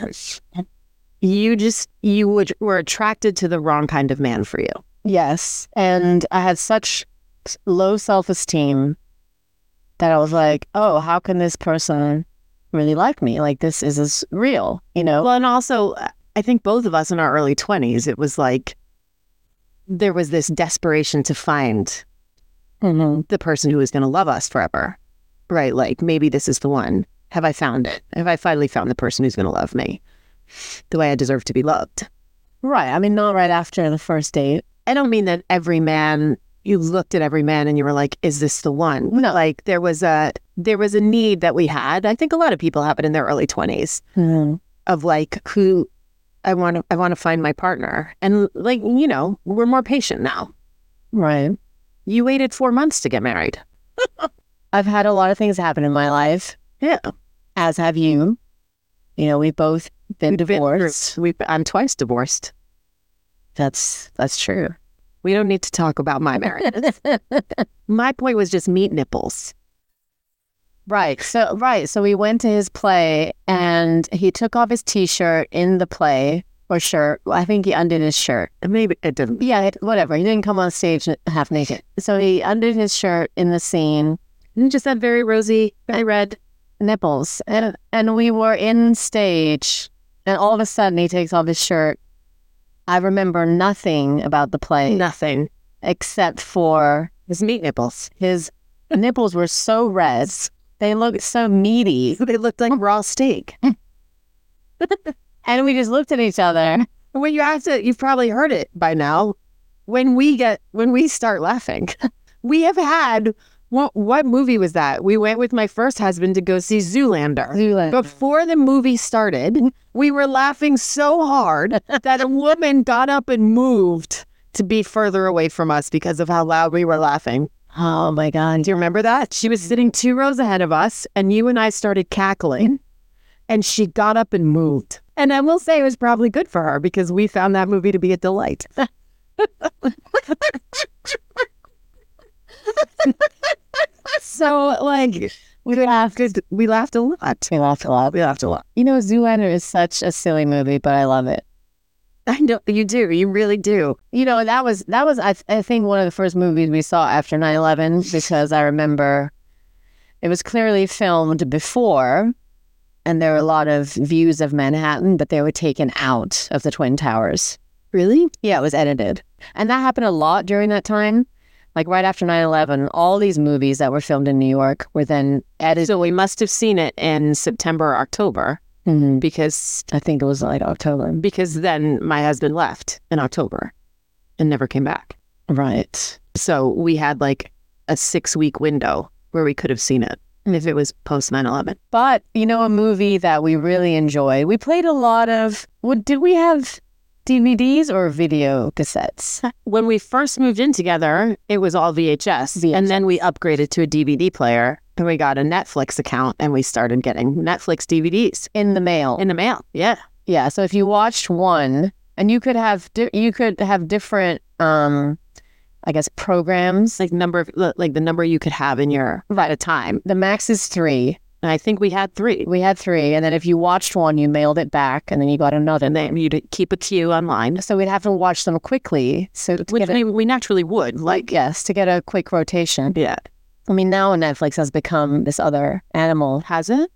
Speaker 2: you were attracted to the wrong kind of man for you.
Speaker 1: Yes. And I had such low self-esteem that I was like, oh, how can this person really like me? Like, this is real, you know?
Speaker 2: Well, and also, I think both of us in our early 20s, it was like, there was this desperation to find the person who was going to love us forever, right? Like, maybe this is the one. Have I found it? Have I finally found the person who's going to love me the way I deserve to be loved?
Speaker 1: Right. I mean, not right after the first date.
Speaker 2: I don't mean that you looked at every man and you were like, is this the one?
Speaker 1: No.
Speaker 2: Like, there was a need that we had. I think a lot of people have it in their early 20s of like, who I want to find my partner. And like, you know, we're more patient now.
Speaker 1: Right.
Speaker 2: You waited 4 months to get married.
Speaker 1: I've had a lot of things happen in my life.
Speaker 2: Yeah.
Speaker 1: As have you. You know, we've both been divorced.
Speaker 2: I'm twice divorced.
Speaker 1: That's true.
Speaker 2: We don't need to talk about my marriage. My point was just Meat Nipples.
Speaker 1: Right. So we went to his play and he took off his T-shirt in the play or shirt. I think he undid his shirt.
Speaker 2: Maybe it didn't.
Speaker 1: Yeah, whatever. He didn't come on stage half naked. So he undid his shirt in the scene.
Speaker 2: And he just had very rosy, very red
Speaker 1: nipples. And we were in stage and all of a sudden he takes off his shirt. I remember nothing about the play.
Speaker 2: Nothing.
Speaker 1: Except for
Speaker 2: his meat nipples.
Speaker 1: His nipples were so red. They looked so meaty.
Speaker 2: They looked like raw steak.
Speaker 1: And we just looked at each other.
Speaker 2: Well, you've probably heard it by now. When we start laughing, we have had What movie was that? We went with my first husband to go see Zoolander. Before the movie started, we were laughing so hard that a woman got up and moved to be further away from us because of how loud we were laughing.
Speaker 1: Oh my God.
Speaker 2: Do you remember that? She was sitting 2 rows ahead of us, and you and I started cackling, and she got up and moved. And I will say it was probably good for her because we found that movie to be a delight. So, like, we laughed a lot.
Speaker 1: We laughed a lot. You know, Zoolander is such a silly movie, but I love it.
Speaker 2: I know you do. You really do.
Speaker 1: You know, that was I think one of the first movies we saw after 9/11 because I remember it was clearly filmed before, and there were a lot of views of Manhattan, but they were taken out of the Twin Towers.
Speaker 2: Really?
Speaker 1: Yeah, it was edited. And that happened a lot during that time. Like right after 9/11, all these movies that were filmed in New York were then edited.
Speaker 2: So we must have seen it in September or October because
Speaker 1: I think it was like October.
Speaker 2: Because then my husband left in October and never came back.
Speaker 1: Right.
Speaker 2: So we had like a 6-week window where we could have seen it if it was post 9/11.
Speaker 1: But, you know, a movie that we really enjoyed, we played a lot of, did we have DVDs or video cassettes?
Speaker 2: When we first moved in together, it was all VHS. And then we upgraded to a DVD player and we got a Netflix account and we started getting Netflix DVDs.
Speaker 1: In the mail.
Speaker 2: Yeah.
Speaker 1: Yeah. So if you watched one, and you could have different, I guess, programs.
Speaker 2: Like the number you could have in your at a time.
Speaker 1: The max is 3.
Speaker 2: And I think we had 3.
Speaker 1: We had 3. And then if you watched one, you mailed it back and then you got another.
Speaker 2: And then you'd keep a queue online.
Speaker 1: So we'd have to watch them quickly. So
Speaker 2: we naturally would.
Speaker 1: Yes, to get a quick rotation.
Speaker 2: Yeah.
Speaker 1: I mean, now Netflix has become this other animal.
Speaker 2: Has it?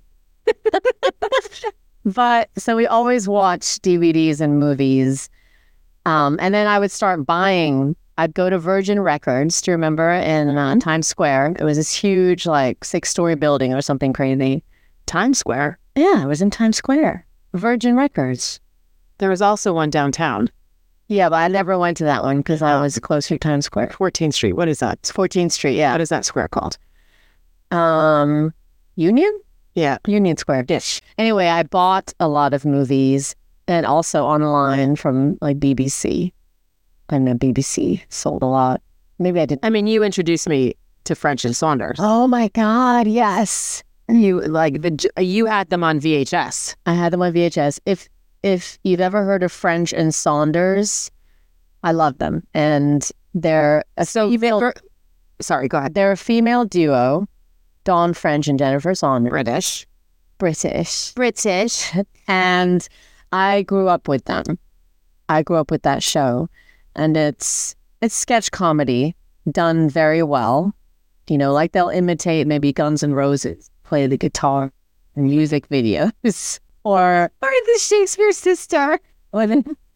Speaker 1: But so we always watch DVDs and movies. And then I would start buying. I'd go to Virgin Records, do you remember, in Times Square? It was this huge, like, 6-story building or something crazy.
Speaker 2: Times Square?
Speaker 1: Yeah, it was in Times Square. Virgin Records.
Speaker 2: There was also one downtown.
Speaker 1: Yeah, but I never went to that one because I was closer to Times Square.
Speaker 2: 14th Street. What is that?
Speaker 1: It's 14th Street, yeah.
Speaker 2: What is that square called?
Speaker 1: Union?
Speaker 2: Yeah.
Speaker 1: Union Square. Dish. Anyway, I bought a lot of movies and also online from, like, BBC. And the BBC sold a lot. Maybe I didn't.
Speaker 2: I mean, you introduced me to French and Saunders.
Speaker 1: Oh my God, yes.
Speaker 2: You had them on VHS.
Speaker 1: I had them on VHS. If you've ever heard of French and Saunders, I love them. And they're
Speaker 2: sorry, go ahead.
Speaker 1: They're a female duo, Dawn French and Jennifer Saunders. British. And I grew up with them. I grew up with that show. And it's sketch comedy done very well. You know, like they'll imitate maybe Guns N' Roses, play the guitar in music videos, or the Shakespeare Sister. That's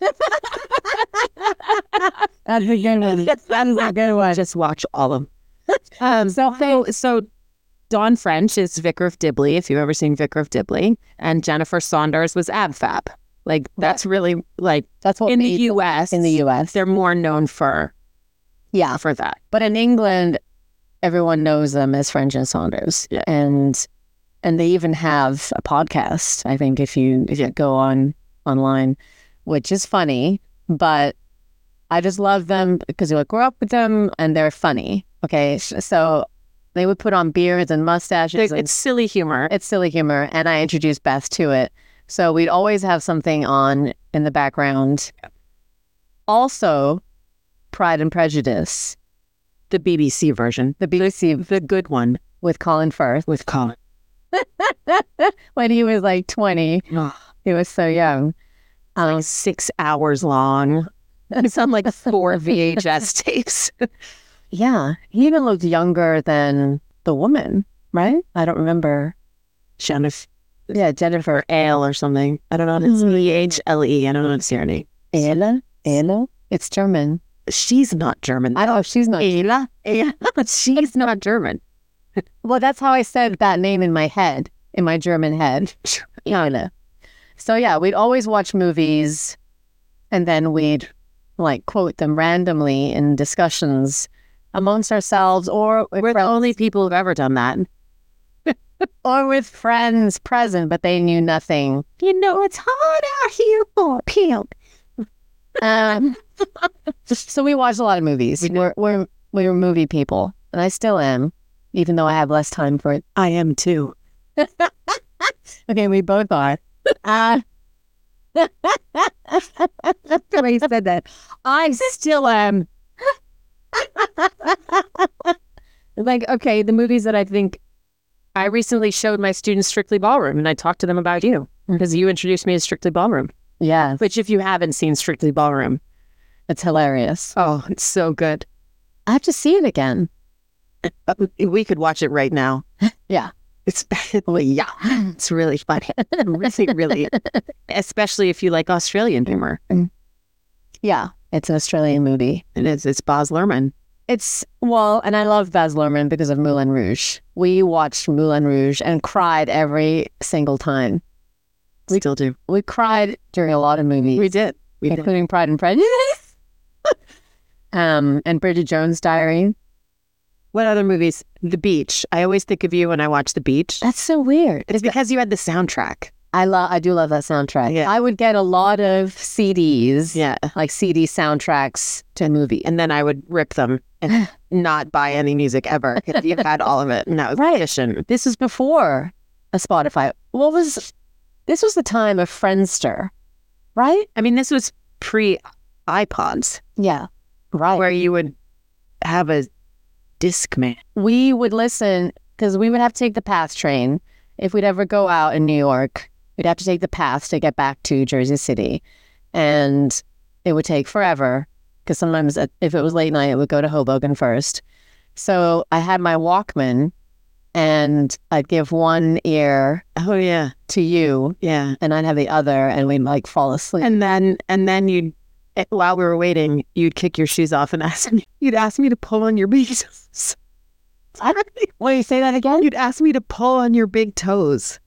Speaker 1: a good one. That's a good one.
Speaker 2: Just watch all of them. So Dawn French is Vicar of Dibley, if you've ever seen Vicar of Dibley, and Jennifer Saunders was AbFab. Like, that's really, like,
Speaker 1: that's what
Speaker 2: in the U.S.
Speaker 1: In the U.S.
Speaker 2: they're more known for that.
Speaker 1: But in England, everyone knows them as French and Saunders.
Speaker 2: Yeah.
Speaker 1: And they even have a podcast, I think, if you go online, which is funny. But I just love them because I grew up with them and they're funny. Okay. So they would put on beards and mustaches.
Speaker 2: It's silly humor.
Speaker 1: It's silly humor. And I introduced Beth to it. So we'd always have something on in the background. Also, Pride and Prejudice.
Speaker 2: The BBC version.
Speaker 1: The BBC.
Speaker 2: The good one.
Speaker 1: With Colin Firth.
Speaker 2: With Colin.
Speaker 1: When he was like 20. He was so young.
Speaker 2: Like 6 hours long. It's on like 4 VHS tapes.
Speaker 1: Yeah. He even looked younger than the woman, right? I don't remember. Jennifer
Speaker 2: Ale or something. I don't know. It's E-H-L-E. I don't know what's her name.
Speaker 1: Ella? It's German.
Speaker 2: She's not German.
Speaker 1: I don't know if she's not.
Speaker 2: Ella? She's not German.
Speaker 1: Well, that's how I said that name in my head, in my German head. Ella. So yeah, we'd always watch movies and then we'd like quote them randomly in discussions amongst ourselves or with
Speaker 2: We're the
Speaker 1: friends,
Speaker 2: only people who've ever done that.
Speaker 1: or with friends present, but they knew nothing.
Speaker 2: You know, it's hard out here for a pimp.
Speaker 1: So we watched a lot of movies.
Speaker 2: We did.
Speaker 1: We were movie people, and I still am, even though I have less time for it.
Speaker 2: I am too.
Speaker 1: Okay, we both are. The way you said that. I still am.
Speaker 2: Like, okay, the movies that I think I recently showed my students Strictly Ballroom, and I talked to them about you because you introduced me to Strictly Ballroom.
Speaker 1: Yeah,
Speaker 2: Which, if you haven't seen Strictly Ballroom,
Speaker 1: it's hilarious.
Speaker 2: oh, it's so good.
Speaker 1: I have to see it again.
Speaker 2: We could watch it right now.
Speaker 1: Yeah.
Speaker 2: It's it's really funny. Really, really. Especially if you like Australian humor.
Speaker 1: Yeah, it's an Australian movie.
Speaker 2: It's Baz Luhrmann.
Speaker 1: And I love Baz Luhrmann because of Moulin Rouge. We watched Moulin Rouge and cried every single time.
Speaker 2: Still do.
Speaker 1: We cried during a lot of movies.
Speaker 2: We did.
Speaker 1: Including Pride and Prejudice. And Bridget Jones' Diary.
Speaker 2: What other movies? The Beach. I always think of you when I watch The Beach.
Speaker 1: That's so weird.
Speaker 2: It's because you had the soundtrack.
Speaker 1: I do love that soundtrack.
Speaker 2: Yeah.
Speaker 1: I would get a lot of CDs,
Speaker 2: Yeah.
Speaker 1: like CD soundtracks to movies.
Speaker 2: And then I would rip them and not buy any music ever. You had all of it. And that was efficient.
Speaker 1: This was before a Spotify. This was the time of Friendster, right?
Speaker 2: I mean, this was pre-iPods
Speaker 1: Yeah, right.
Speaker 2: where you would have a Discman.
Speaker 1: We would listen because we would have to take the PATH train. If we'd ever go out in New York, we'd have to take the PATH to get back to Jersey City. And it would take forever because sometimes if it was late night, it would go to Hoboken first. So I had my Walkman and I'd give one ear
Speaker 2: Oh, yeah.
Speaker 1: to you
Speaker 2: Yeah.
Speaker 1: and I'd have the other and we'd like fall asleep.
Speaker 2: And then you'd, while we were waiting, you'd kick your shoes off and you'd ask me to pull on your big toes.
Speaker 1: Will you say that again?
Speaker 2: You'd ask me to pull on your big toes.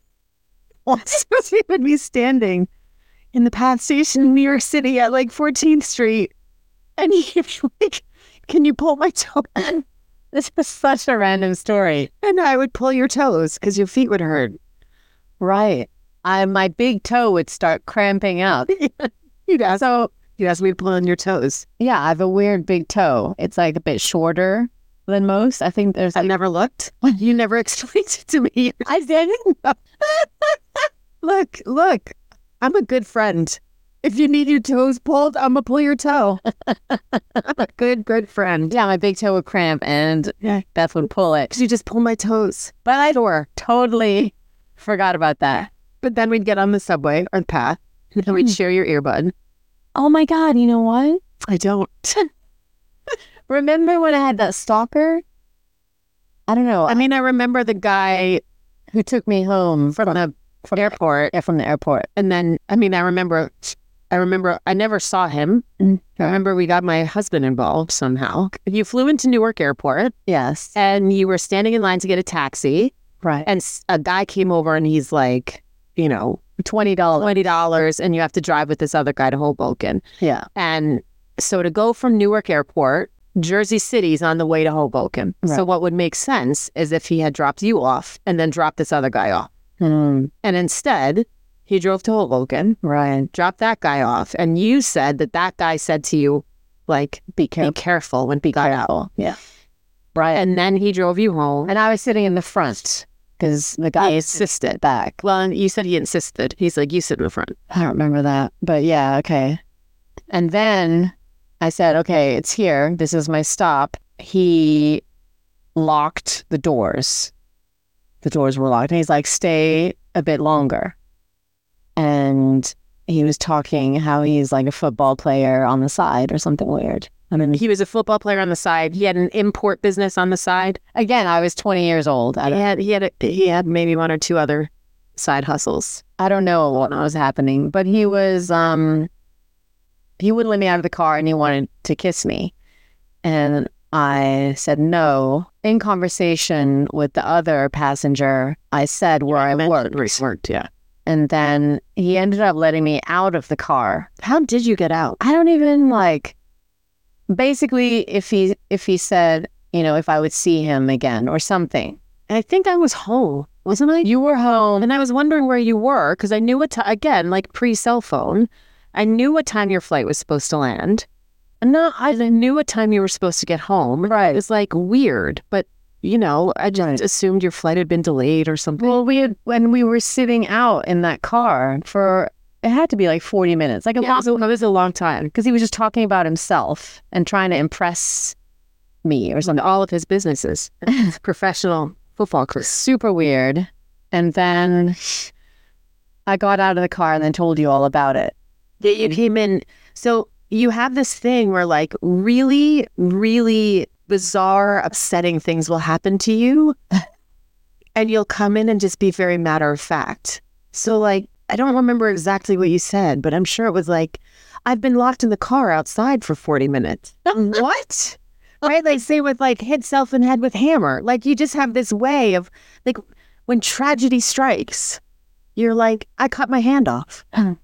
Speaker 2: So we would be standing in the PATH station in New York City at like 14th Street. And you'd be like, can you pull my toe?
Speaker 1: This was such a random story.
Speaker 2: And I would pull your toes because your feet would hurt.
Speaker 1: Right. My big toe would start cramping up.
Speaker 2: You'd ask me to pull on your toes.
Speaker 1: Yeah, I have a weird big toe. It's like a bit shorter than most. I think there's
Speaker 2: I've never looked. You never explained it to me.
Speaker 1: I didn't.
Speaker 2: Look, I'm a good friend. If you need your toes pulled, I'm gonna pull your toe. I'm a good friend.
Speaker 1: Yeah, my big toe would cramp and Beth would pull it.
Speaker 2: Because you just pull my toes.
Speaker 1: But I totally forgot about that.
Speaker 2: But then we'd get on the subway or the PATH and we'd share your earbud.
Speaker 1: Oh my God, you know what?
Speaker 2: I don't.
Speaker 1: Remember when I had that stalker? I don't know.
Speaker 2: I mean, I remember the guy
Speaker 1: who took me home
Speaker 2: from the airport.
Speaker 1: Yeah, from the airport.
Speaker 2: And then, I remember I never saw him.
Speaker 1: Mm.
Speaker 2: I remember we got my husband involved somehow. You flew into Newark Airport.
Speaker 1: Yes.
Speaker 2: And you were standing in line to get a taxi.
Speaker 1: Right.
Speaker 2: And a guy came over and he's like, $20. $20. And you have to drive with this other guy to Hoboken.
Speaker 1: Yeah.
Speaker 2: And so to go from Newark Airport, Jersey City's on the way to Hoboken.
Speaker 1: Right.
Speaker 2: So what would make sense is if he had dropped you off and then dropped this other guy off.
Speaker 1: Mm.
Speaker 2: And instead, he drove to Hoboken,
Speaker 1: Right.
Speaker 2: dropped that guy off. And you said that guy said to you, like, be careful when he got out.
Speaker 1: Yeah. Right.
Speaker 2: And then he drove you home.
Speaker 1: And I was sitting in the front because the guy
Speaker 2: insisted.
Speaker 1: back.
Speaker 2: Well, and you said he insisted. He's like, you sit in the front.
Speaker 1: I don't remember that. But yeah, okay. And then I said, okay, it's here. This is my stop. He locked the doors. The doors were locked. And he's like, stay a bit longer. And he was talking how he's like a football player on the side or something weird. I mean,
Speaker 2: He was a football player on the side. He had an import business on the side.
Speaker 1: again, I was 20 years old.
Speaker 2: He had maybe one or two other side hustles.
Speaker 1: I don't know what was happening, but he was, he wouldn't let me out of the car and he wanted to kiss me. And I said no. In conversation with the other passenger, I said where I worked.
Speaker 2: Yeah.
Speaker 1: And then he ended up letting me out of the car.
Speaker 2: How did you get out?
Speaker 1: I don't even basically, if he said, if I would see him again or something.
Speaker 2: And I think I was home, wasn't I?
Speaker 1: You were home.
Speaker 2: And I was wondering where you were because I knew again, like pre-cell phone, I knew what time your flight was supposed to land. No, I knew what time you were supposed to get home.
Speaker 1: Right.
Speaker 2: It was like weird, but I just assumed your flight had been delayed or something.
Speaker 1: Well, when we were sitting out in that car it had to be like 40 minutes. Like
Speaker 2: it was a long time.
Speaker 1: Because he was just talking about himself and trying to impress me or something.
Speaker 2: All of his businesses. Professional football career.
Speaker 1: Super weird. And then I got out of the car and then told you all about it.
Speaker 2: Yeah, you came in. So you have this thing where like really, really bizarre, upsetting things will happen to you. And you'll come in and just be very matter of fact. So like, I don't remember exactly what you said, but I'm sure it was like, I've been locked in the car outside for 40 minutes. What? Right? Like say with like hit self in head with hammer. Like you just have this way of like when tragedy strikes, you're like, I cut my hand off.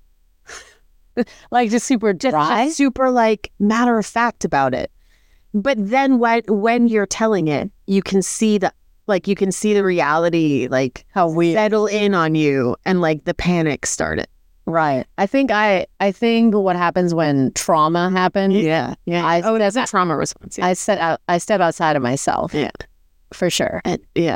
Speaker 1: Like just super dry?
Speaker 2: Just super like matter of fact about it. But then when you're telling it, you can see the reality, like
Speaker 1: how weird
Speaker 2: settle in on you and like the panic started.
Speaker 1: Right. I think what happens when trauma happens.
Speaker 2: Yeah. Yeah.
Speaker 1: That's
Speaker 2: a trauma response. Yeah.
Speaker 1: I step outside of myself.
Speaker 2: Yeah.
Speaker 1: For sure.
Speaker 2: Yeah.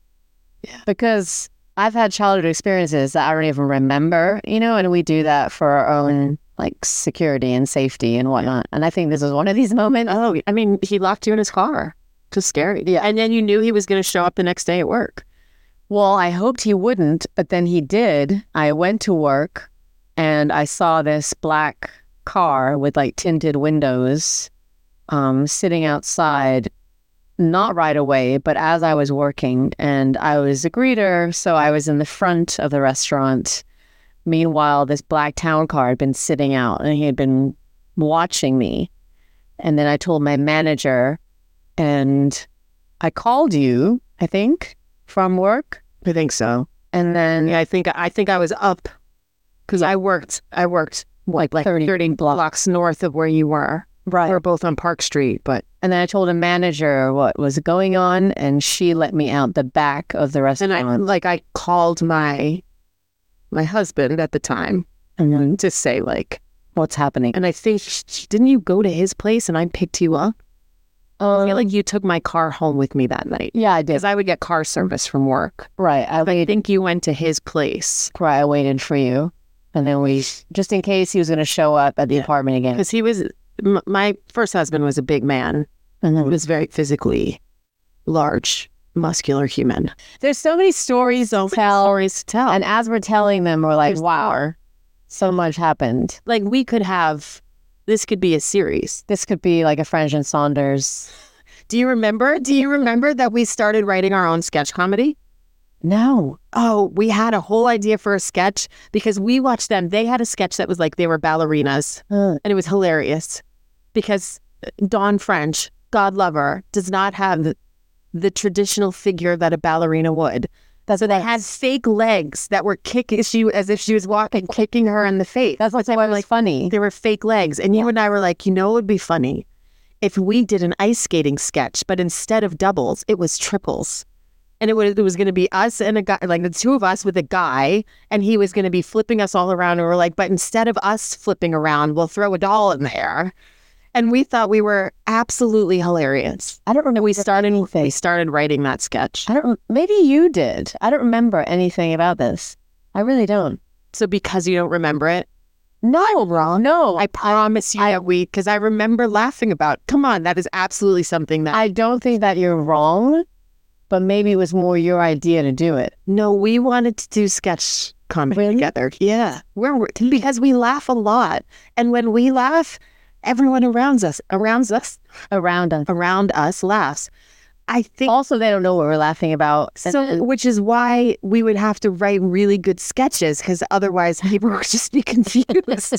Speaker 1: Because I've had childhood experiences that I don't even remember, and we do that for our own like security and safety and whatnot. And I think this is one of these moments.
Speaker 2: Oh, I mean, he locked you in his car. Just scary.
Speaker 1: Yeah.
Speaker 2: And then you knew he was going to show up the next day at work.
Speaker 1: Well, I hoped he wouldn't, but then he did. I went to work and I saw this black car with like tinted windows sitting outside, not right away, but as I was working. And I was a greeter, so I was in the front of the restaurant. Meanwhile, this black town car had been sitting out and he had been watching me. And then I told my manager and I called you, I think, from work.
Speaker 2: I think so.
Speaker 1: And then
Speaker 2: I think I was up because I worked like 30 blocks north of where you were.
Speaker 1: Right.
Speaker 2: We're both on Park Street,
Speaker 1: and then I told a manager what was going on and she let me out the back of the restaurant.
Speaker 2: And I called my husband at the time and to say like
Speaker 1: what's happening.
Speaker 2: And I think didn't you go to his place and I picked you up? I feel like you took my car home with me that night.
Speaker 1: Yeah, I did.
Speaker 2: Because I would get car service from work.
Speaker 1: Right.
Speaker 2: I think you went to his place.
Speaker 1: Right. I waited for you. And then just in case he was going to show up at the apartment again.
Speaker 2: Because he was, my first husband was a big man. And then was very physically large, muscular human.
Speaker 1: There's so many stories to tell.
Speaker 2: And
Speaker 1: as we're telling them, we're like, wow, so much happened.
Speaker 2: Like this could be a series.
Speaker 1: This could be like a French and Saunders.
Speaker 2: Do you remember that we started writing our own sketch comedy?
Speaker 1: No.
Speaker 2: Oh, we had a whole idea for a sketch because we watched them. They had a sketch that was like they were ballerinas and it was hilarious because Dawn French, God love her, does not have the traditional figure that a ballerina would. So they had fake legs that were kicking as if she was walking, kicking her in the face.
Speaker 1: That's what's like funny.
Speaker 2: They were fake legs. And you and I were like, it would be funny if we did an ice skating sketch, but instead of doubles, it was triples. And it was going to be us and a guy, like the two of us with a guy, and he was going to be flipping us all around. And we're like, but instead of us flipping around, we'll throw a doll in there. And we thought we were absolutely hilarious.
Speaker 1: I don't remember.
Speaker 2: We started writing that sketch.
Speaker 1: Maybe you did. I don't remember anything about this. I really don't.
Speaker 2: So because you don't remember it?
Speaker 1: No, wrong. No.
Speaker 2: I promise you that because I remember laughing about, come on, that is absolutely something that.
Speaker 1: I don't think that you're wrong, but maybe it was more your idea to do it.
Speaker 2: No, we wanted to do sketch comedy together. Yeah. Because we laugh a lot. And when we laugh, everyone around us laughs. I think
Speaker 1: also they don't know what we're laughing about.
Speaker 2: So, which is why we would have to write really good sketches because otherwise people would just be confused.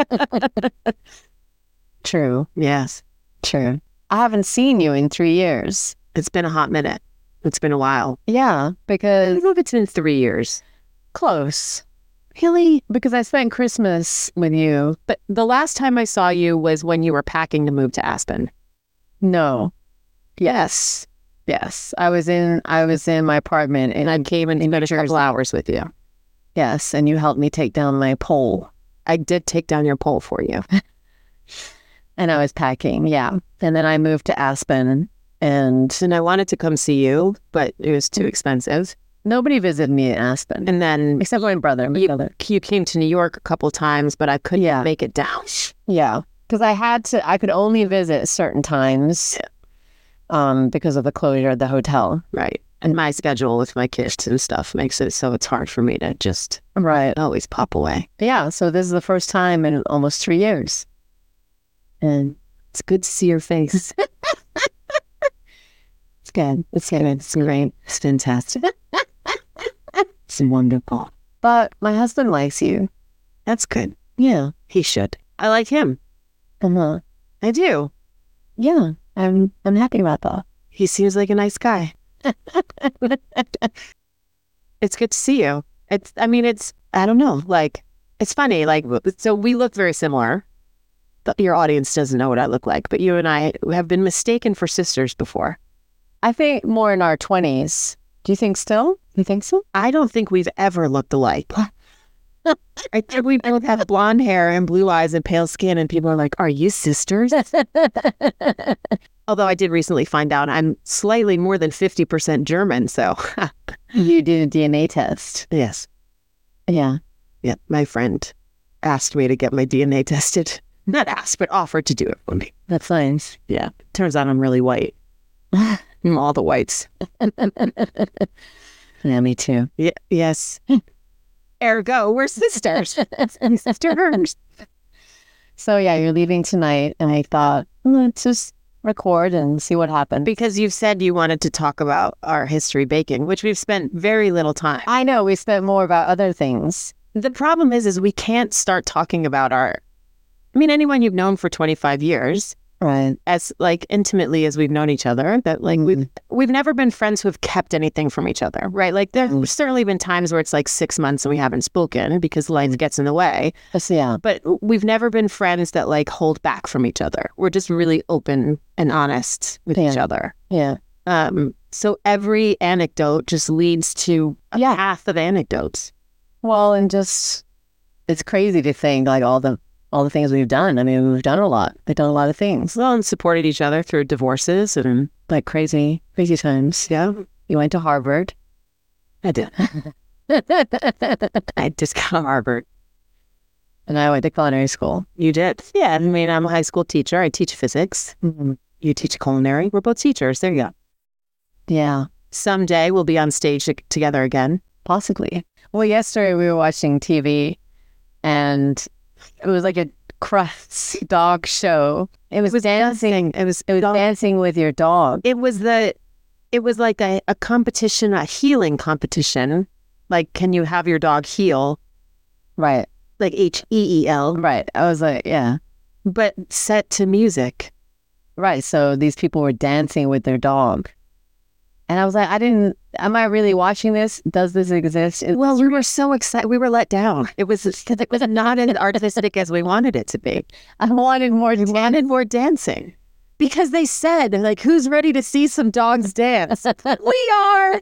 Speaker 1: True.
Speaker 2: Yes.
Speaker 1: True. I haven't seen you in 3 years.
Speaker 2: It's been a hot minute. It's been a while.
Speaker 1: Yeah, because
Speaker 2: I don't know if it's been 3 years.
Speaker 1: Close.
Speaker 2: Really?
Speaker 1: because I spent Christmas with you.
Speaker 2: But the last time I saw you was when you were packing to move to Aspen.
Speaker 1: No. Yes. Yes. I was in my apartment and
Speaker 2: I came and spent a couple hours with you.
Speaker 1: yes, and you helped me take down my pole.
Speaker 2: I did take down your pole for you.
Speaker 1: And I was packing, yeah. And then I moved to Aspen and
Speaker 2: And I wanted to come see you, but it was too expensive.
Speaker 1: nobody visited me in Aspen.
Speaker 2: And then
Speaker 1: Except my brother.
Speaker 2: you came to New York a couple times, but I couldn't
Speaker 1: Yeah.
Speaker 2: make it down.
Speaker 1: Yeah. Because I could only visit certain times because of the closure of the hotel.
Speaker 2: Right. And my schedule with my kids and stuff makes it so it's hard for me to just
Speaker 1: Right.
Speaker 2: always pop away.
Speaker 1: Yeah. So this is the first time in almost 3 years. And
Speaker 2: It's good to see your face.
Speaker 1: it's good. It's good.
Speaker 2: It's great. It's fantastic. It's wonderful.
Speaker 1: But my husband likes you.
Speaker 2: That's good.
Speaker 1: Yeah.
Speaker 2: He should. I like him.
Speaker 1: Uh-huh.
Speaker 2: I do.
Speaker 1: Yeah. I'm happy about that.
Speaker 2: He seems like a nice guy. It's good to see you. I don't know. Like, it's funny. Like, so we look very similar. Your audience doesn't know what I look like, but you and I have been mistaken for sisters before.
Speaker 1: I think more in our 20s. Do you think still? You think so?
Speaker 2: I don't think we've ever looked alike. I think we both have blonde hair and blue eyes and pale skin, and people are like, "Are you sisters?" Although I did recently find out I'm slightly more than 50% German, so
Speaker 1: You did a DNA test.
Speaker 2: yes.
Speaker 1: Yeah.
Speaker 2: Yeah, my friend asked me to get my DNA tested. Not asked, but offered to do it for me.
Speaker 1: That's nice.
Speaker 2: Yeah. Turns out I'm really white. I'm all the whites.
Speaker 1: Yeah, me too.
Speaker 2: Yeah, yes. Ergo, we're sisters. Sisters.
Speaker 1: So yeah, you're leaving tonight, and I thought, let's just record and see what happens.
Speaker 2: Because you've said you wanted to talk about our history baking, which we've spent very little time.
Speaker 1: I know we spent more about other things.
Speaker 2: The problem is we can't start talking about anyone you've known for 25 years,
Speaker 1: Right.
Speaker 2: as like intimately as we've known each other, that like we've never been friends who've kept anything from each other, right? Like there's certainly been times where it's like 6 months and we haven't spoken because life gets in the way.
Speaker 1: So, yeah.
Speaker 2: But we've never been friends that like hold back from each other. We're just really open and honest with each other.
Speaker 1: Yeah.
Speaker 2: So every anecdote just leads to a path of anecdotes.
Speaker 1: Well, and just it's crazy to think like all the things we've done. I mean, we've done a lot. We've done a lot of things.
Speaker 2: Well, and supported each other through divorces and
Speaker 1: Like crazy times.
Speaker 2: yeah,
Speaker 1: You went to Harvard.
Speaker 2: I did. I just got to Harvard.
Speaker 1: And I went to culinary school.
Speaker 2: You did? Yeah. I mean, I'm a high school teacher. I teach physics.
Speaker 1: Mhm.
Speaker 2: You teach culinary. We're both teachers. There you go.
Speaker 1: Yeah,
Speaker 2: Someday we'll be on stage together again.
Speaker 1: possibly. Well, yesterday we were watching TV, and it was like a crust dog show. It was dancing.
Speaker 2: It was
Speaker 1: Dancing with your dog.
Speaker 2: It was like a competition, a healing competition. Like, can you have your dog heal?
Speaker 1: Right.
Speaker 2: Like HEEL,
Speaker 1: Right. I was like, yeah.
Speaker 2: but set to music.
Speaker 1: Right. So these people were dancing with their dog. And I was like, am I really watching this? Does this exist?
Speaker 2: Well, we were so excited. We were let down. It was not as artistic as we wanted it to be.
Speaker 1: I wanted more.
Speaker 2: We wanted more dancing. Because they said, like, who's ready to see some dogs dance? We are.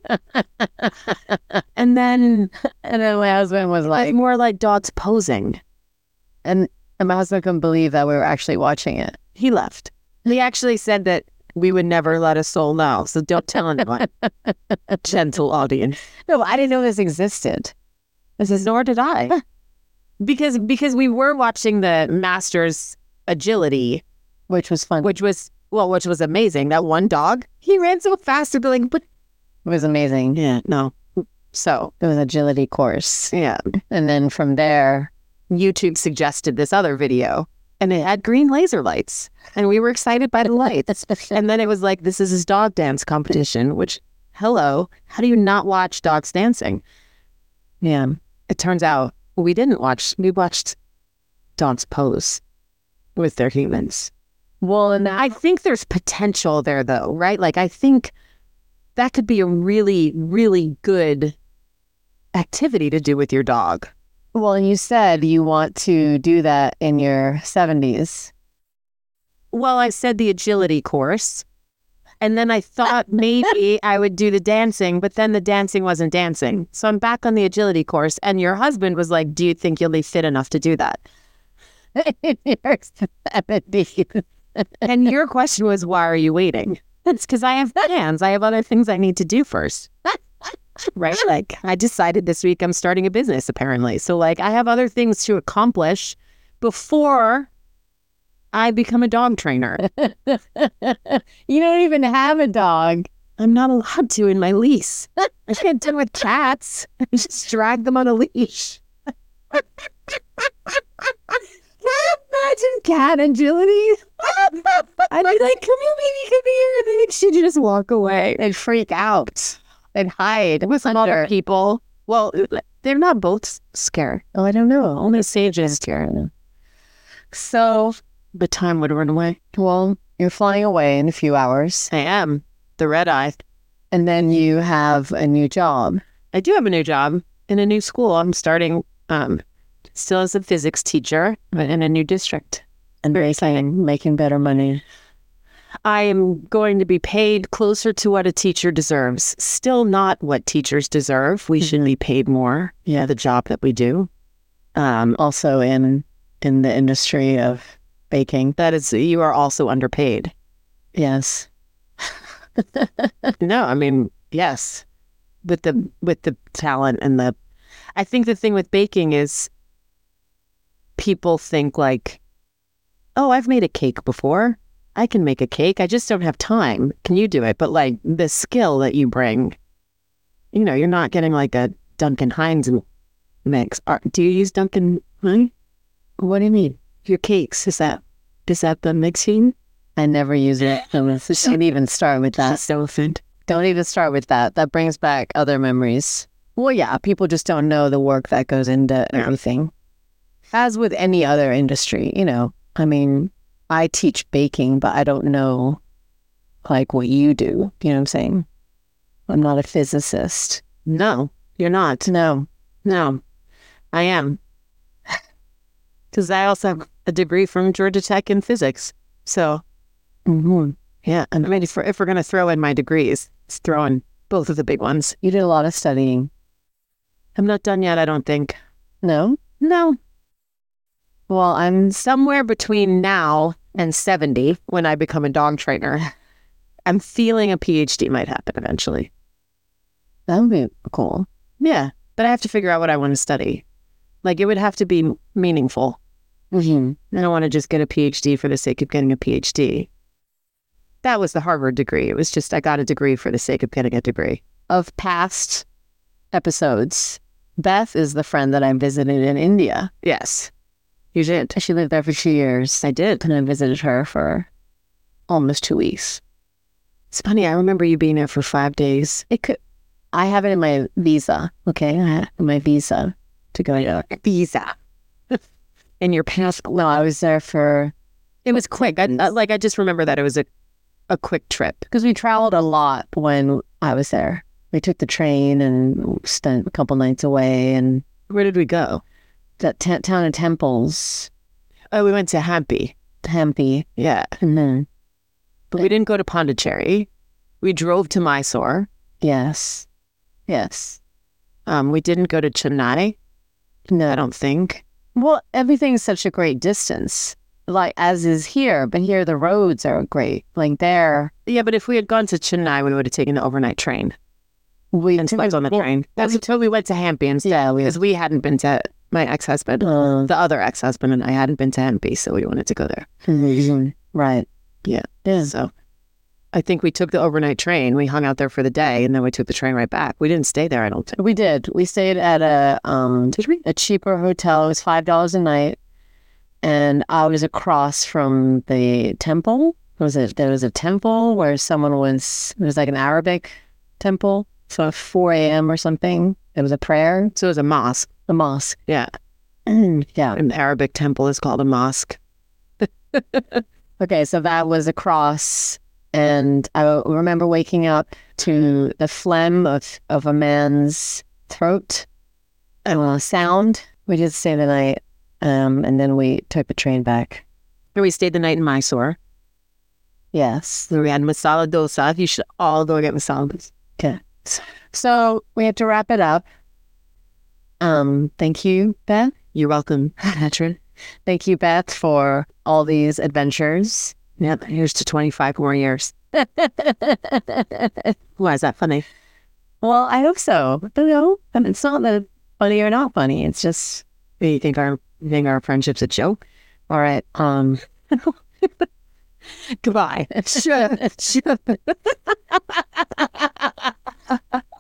Speaker 2: And then
Speaker 1: my husband was like,
Speaker 2: more like dogs posing.
Speaker 1: and my husband couldn't believe that we were actually watching it.
Speaker 2: He left. He actually said that we would never let a soul know. So don't tell anyone. Gentle audience.
Speaker 1: No, but I didn't know this existed.
Speaker 2: Nor did I. Because we were watching the Masters agility,
Speaker 1: Which was fun.
Speaker 2: which was amazing. That one dog, he ran so fast. I'd be like, but
Speaker 1: It was amazing.
Speaker 2: yeah, no. So
Speaker 1: It was an agility course.
Speaker 2: yeah,
Speaker 1: And then from there,
Speaker 2: YouTube suggested this other video, and it had green laser lights, and we were excited by the lights. And then it was like, this is his dog dance competition. Which, hello, how do you not watch dogs dancing?
Speaker 1: yeah.
Speaker 2: It turns out we didn't watch. We watched dogs pose with their humans.
Speaker 1: Well, and
Speaker 2: I think there's potential there, though, right? Like, I think that could be a really, really good activity to do with your dog.
Speaker 1: Well, you said you want to do that in your 70s.
Speaker 2: Well, I said the agility course. And then I thought maybe I would do the dancing, but then the dancing wasn't dancing. So I'm back on the agility course. And your husband was like, do you think you'll be fit enough to do that?
Speaker 1: In your 70s.
Speaker 2: And your question was, why are you waiting? It's because I have plans. I have other things I need to do first. Right? Like, I decided this week I'm starting a business, apparently. So, like, I have other things to accomplish before I become a dog trainer.
Speaker 1: You don't even have a dog.
Speaker 2: I'm not allowed to in my lease. I can't do it with cats. I just drag them on a leash.
Speaker 1: Imagine cat agility.
Speaker 2: I'd be like, come here, baby, come here. And then she'd just walk away.
Speaker 1: They'd freak out. They'd hide
Speaker 2: With some other people. Well, they're not both scared.
Speaker 1: Oh, I don't know.
Speaker 2: Only Sage is scared.
Speaker 1: So,
Speaker 2: But time would run away.
Speaker 1: well, you're flying away in a few hours,
Speaker 2: I am. The red eye.
Speaker 1: and then you have a new job.
Speaker 2: I do have a new job in a new school. I'm starting still as a physics teacher, but in a new district.
Speaker 1: And making better money.
Speaker 2: I am going to be paid closer to what a teacher deserves. Still not what teachers deserve. We should be paid more for the job that we do.
Speaker 1: Also in the industry of baking.
Speaker 2: That is, you are also underpaid.
Speaker 1: Yes.
Speaker 2: No, I mean, yes. With the talent and I think the thing with baking is people think like, oh, I've made a cake before. I can make a cake. I just don't have time. Can you do it? But like the skill that you bring, you're not getting like a Duncan Hines mix. Do you use Duncan Hines?
Speaker 1: What do you mean?
Speaker 2: Your cakes, is that the mixing?
Speaker 1: I never use it. Don't even start with that.
Speaker 2: So offended.
Speaker 1: Don't even start with that. That brings back other memories. Well, yeah, people just don't know the work that goes into everything. As with any other industry, I mean, I teach baking, but I don't know like what you do. You know what I'm saying? I'm not a physicist.
Speaker 2: No, you're not.
Speaker 1: No.
Speaker 2: I am. Because I also have a degree from Georgia Tech in physics. So, yeah. And I mean, if we're going to throw in my degrees, let's throw in both of the big ones.
Speaker 1: You did a lot of studying.
Speaker 2: I'm not done yet, I don't think.
Speaker 1: No?
Speaker 2: No.
Speaker 1: Well, I'm
Speaker 2: Somewhere between now and 70, when I become a dog trainer, I'm feeling a PhD might happen eventually.
Speaker 1: that would be cool.
Speaker 2: Yeah. But I have to figure out what I want to study. Like, it would have to be meaningful.
Speaker 1: Mm-hmm.
Speaker 2: I don't want to just get a PhD for the sake of getting a PhD. That was the Harvard degree. It was just I got a degree for the sake of getting a degree.
Speaker 1: Of past episodes, Beth is the friend that I visited in India.
Speaker 2: Yes, you did.
Speaker 1: She lived there for 2 years.
Speaker 2: I did.
Speaker 1: And I visited her for almost 2 weeks.
Speaker 2: It's funny. I remember you being there for 5 days.
Speaker 1: I have it in my visa. Okay, I have my visa to go there.
Speaker 2: Visa. In your passport.
Speaker 1: No, I was there for
Speaker 2: It was quick. I just remember that it was a quick trip.
Speaker 1: because we traveled a lot when I was there. We took the train and spent a couple nights away, and
Speaker 2: Where did we go?
Speaker 1: that town of Temples,
Speaker 2: Oh, we went to Hampi.
Speaker 1: Hampi,
Speaker 2: Yeah.
Speaker 1: and then
Speaker 2: But we didn't go to Pondicherry. We drove to Mysore.
Speaker 1: yes.
Speaker 2: We didn't go to Chennai,
Speaker 1: No,
Speaker 2: I don't think.
Speaker 1: well, everything's such a great distance, like as is here. But here the roads are great. Like there,
Speaker 2: Yeah, but if we had gone to Chennai, we would have taken the overnight train
Speaker 1: we
Speaker 2: and slept on the train. That's until we went to Hampi instead.
Speaker 1: Yeah,
Speaker 2: Because we hadn't been to my ex-husband. The other ex-husband and I hadn't been to Hampi, so we wanted to go there.
Speaker 1: right.
Speaker 2: Yeah.
Speaker 1: Yeah.
Speaker 2: So I think we took the overnight train. We hung out there for the day, and then we took the train right back. We didn't stay there, I don't think.
Speaker 1: We did. We stayed at a cheaper hotel. It was $5 a night, and I was across from the temple. There was a temple where someone was. It was like an Arabic temple. So at 4 a.m. or something, it was a prayer.
Speaker 2: So it was a mosque.
Speaker 1: The mosque.
Speaker 2: Yeah.
Speaker 1: Yeah.
Speaker 2: An Arabic temple is called a mosque.
Speaker 1: Okay, so that was across, and I remember waking up to the phlegm of a man's throat sound. We did stay the night, and then we took the train back.
Speaker 2: And we stayed the night in Mysore.
Speaker 1: Yes.
Speaker 2: We had masala dosa. You should all go get masala dosa.
Speaker 1: Okay. So we have to wrap it up. Thank you, Beth.
Speaker 2: You're welcome, Katrin.
Speaker 1: Thank you, Beth, for all these adventures.
Speaker 2: Yep, here's to 25 more years. Why is that funny?
Speaker 1: Well, I hope so. I don't know. And it's not that funny or not funny. It's just,
Speaker 2: You think our friendship's a joke?
Speaker 1: all right.
Speaker 2: Goodbye.
Speaker 1: Sure.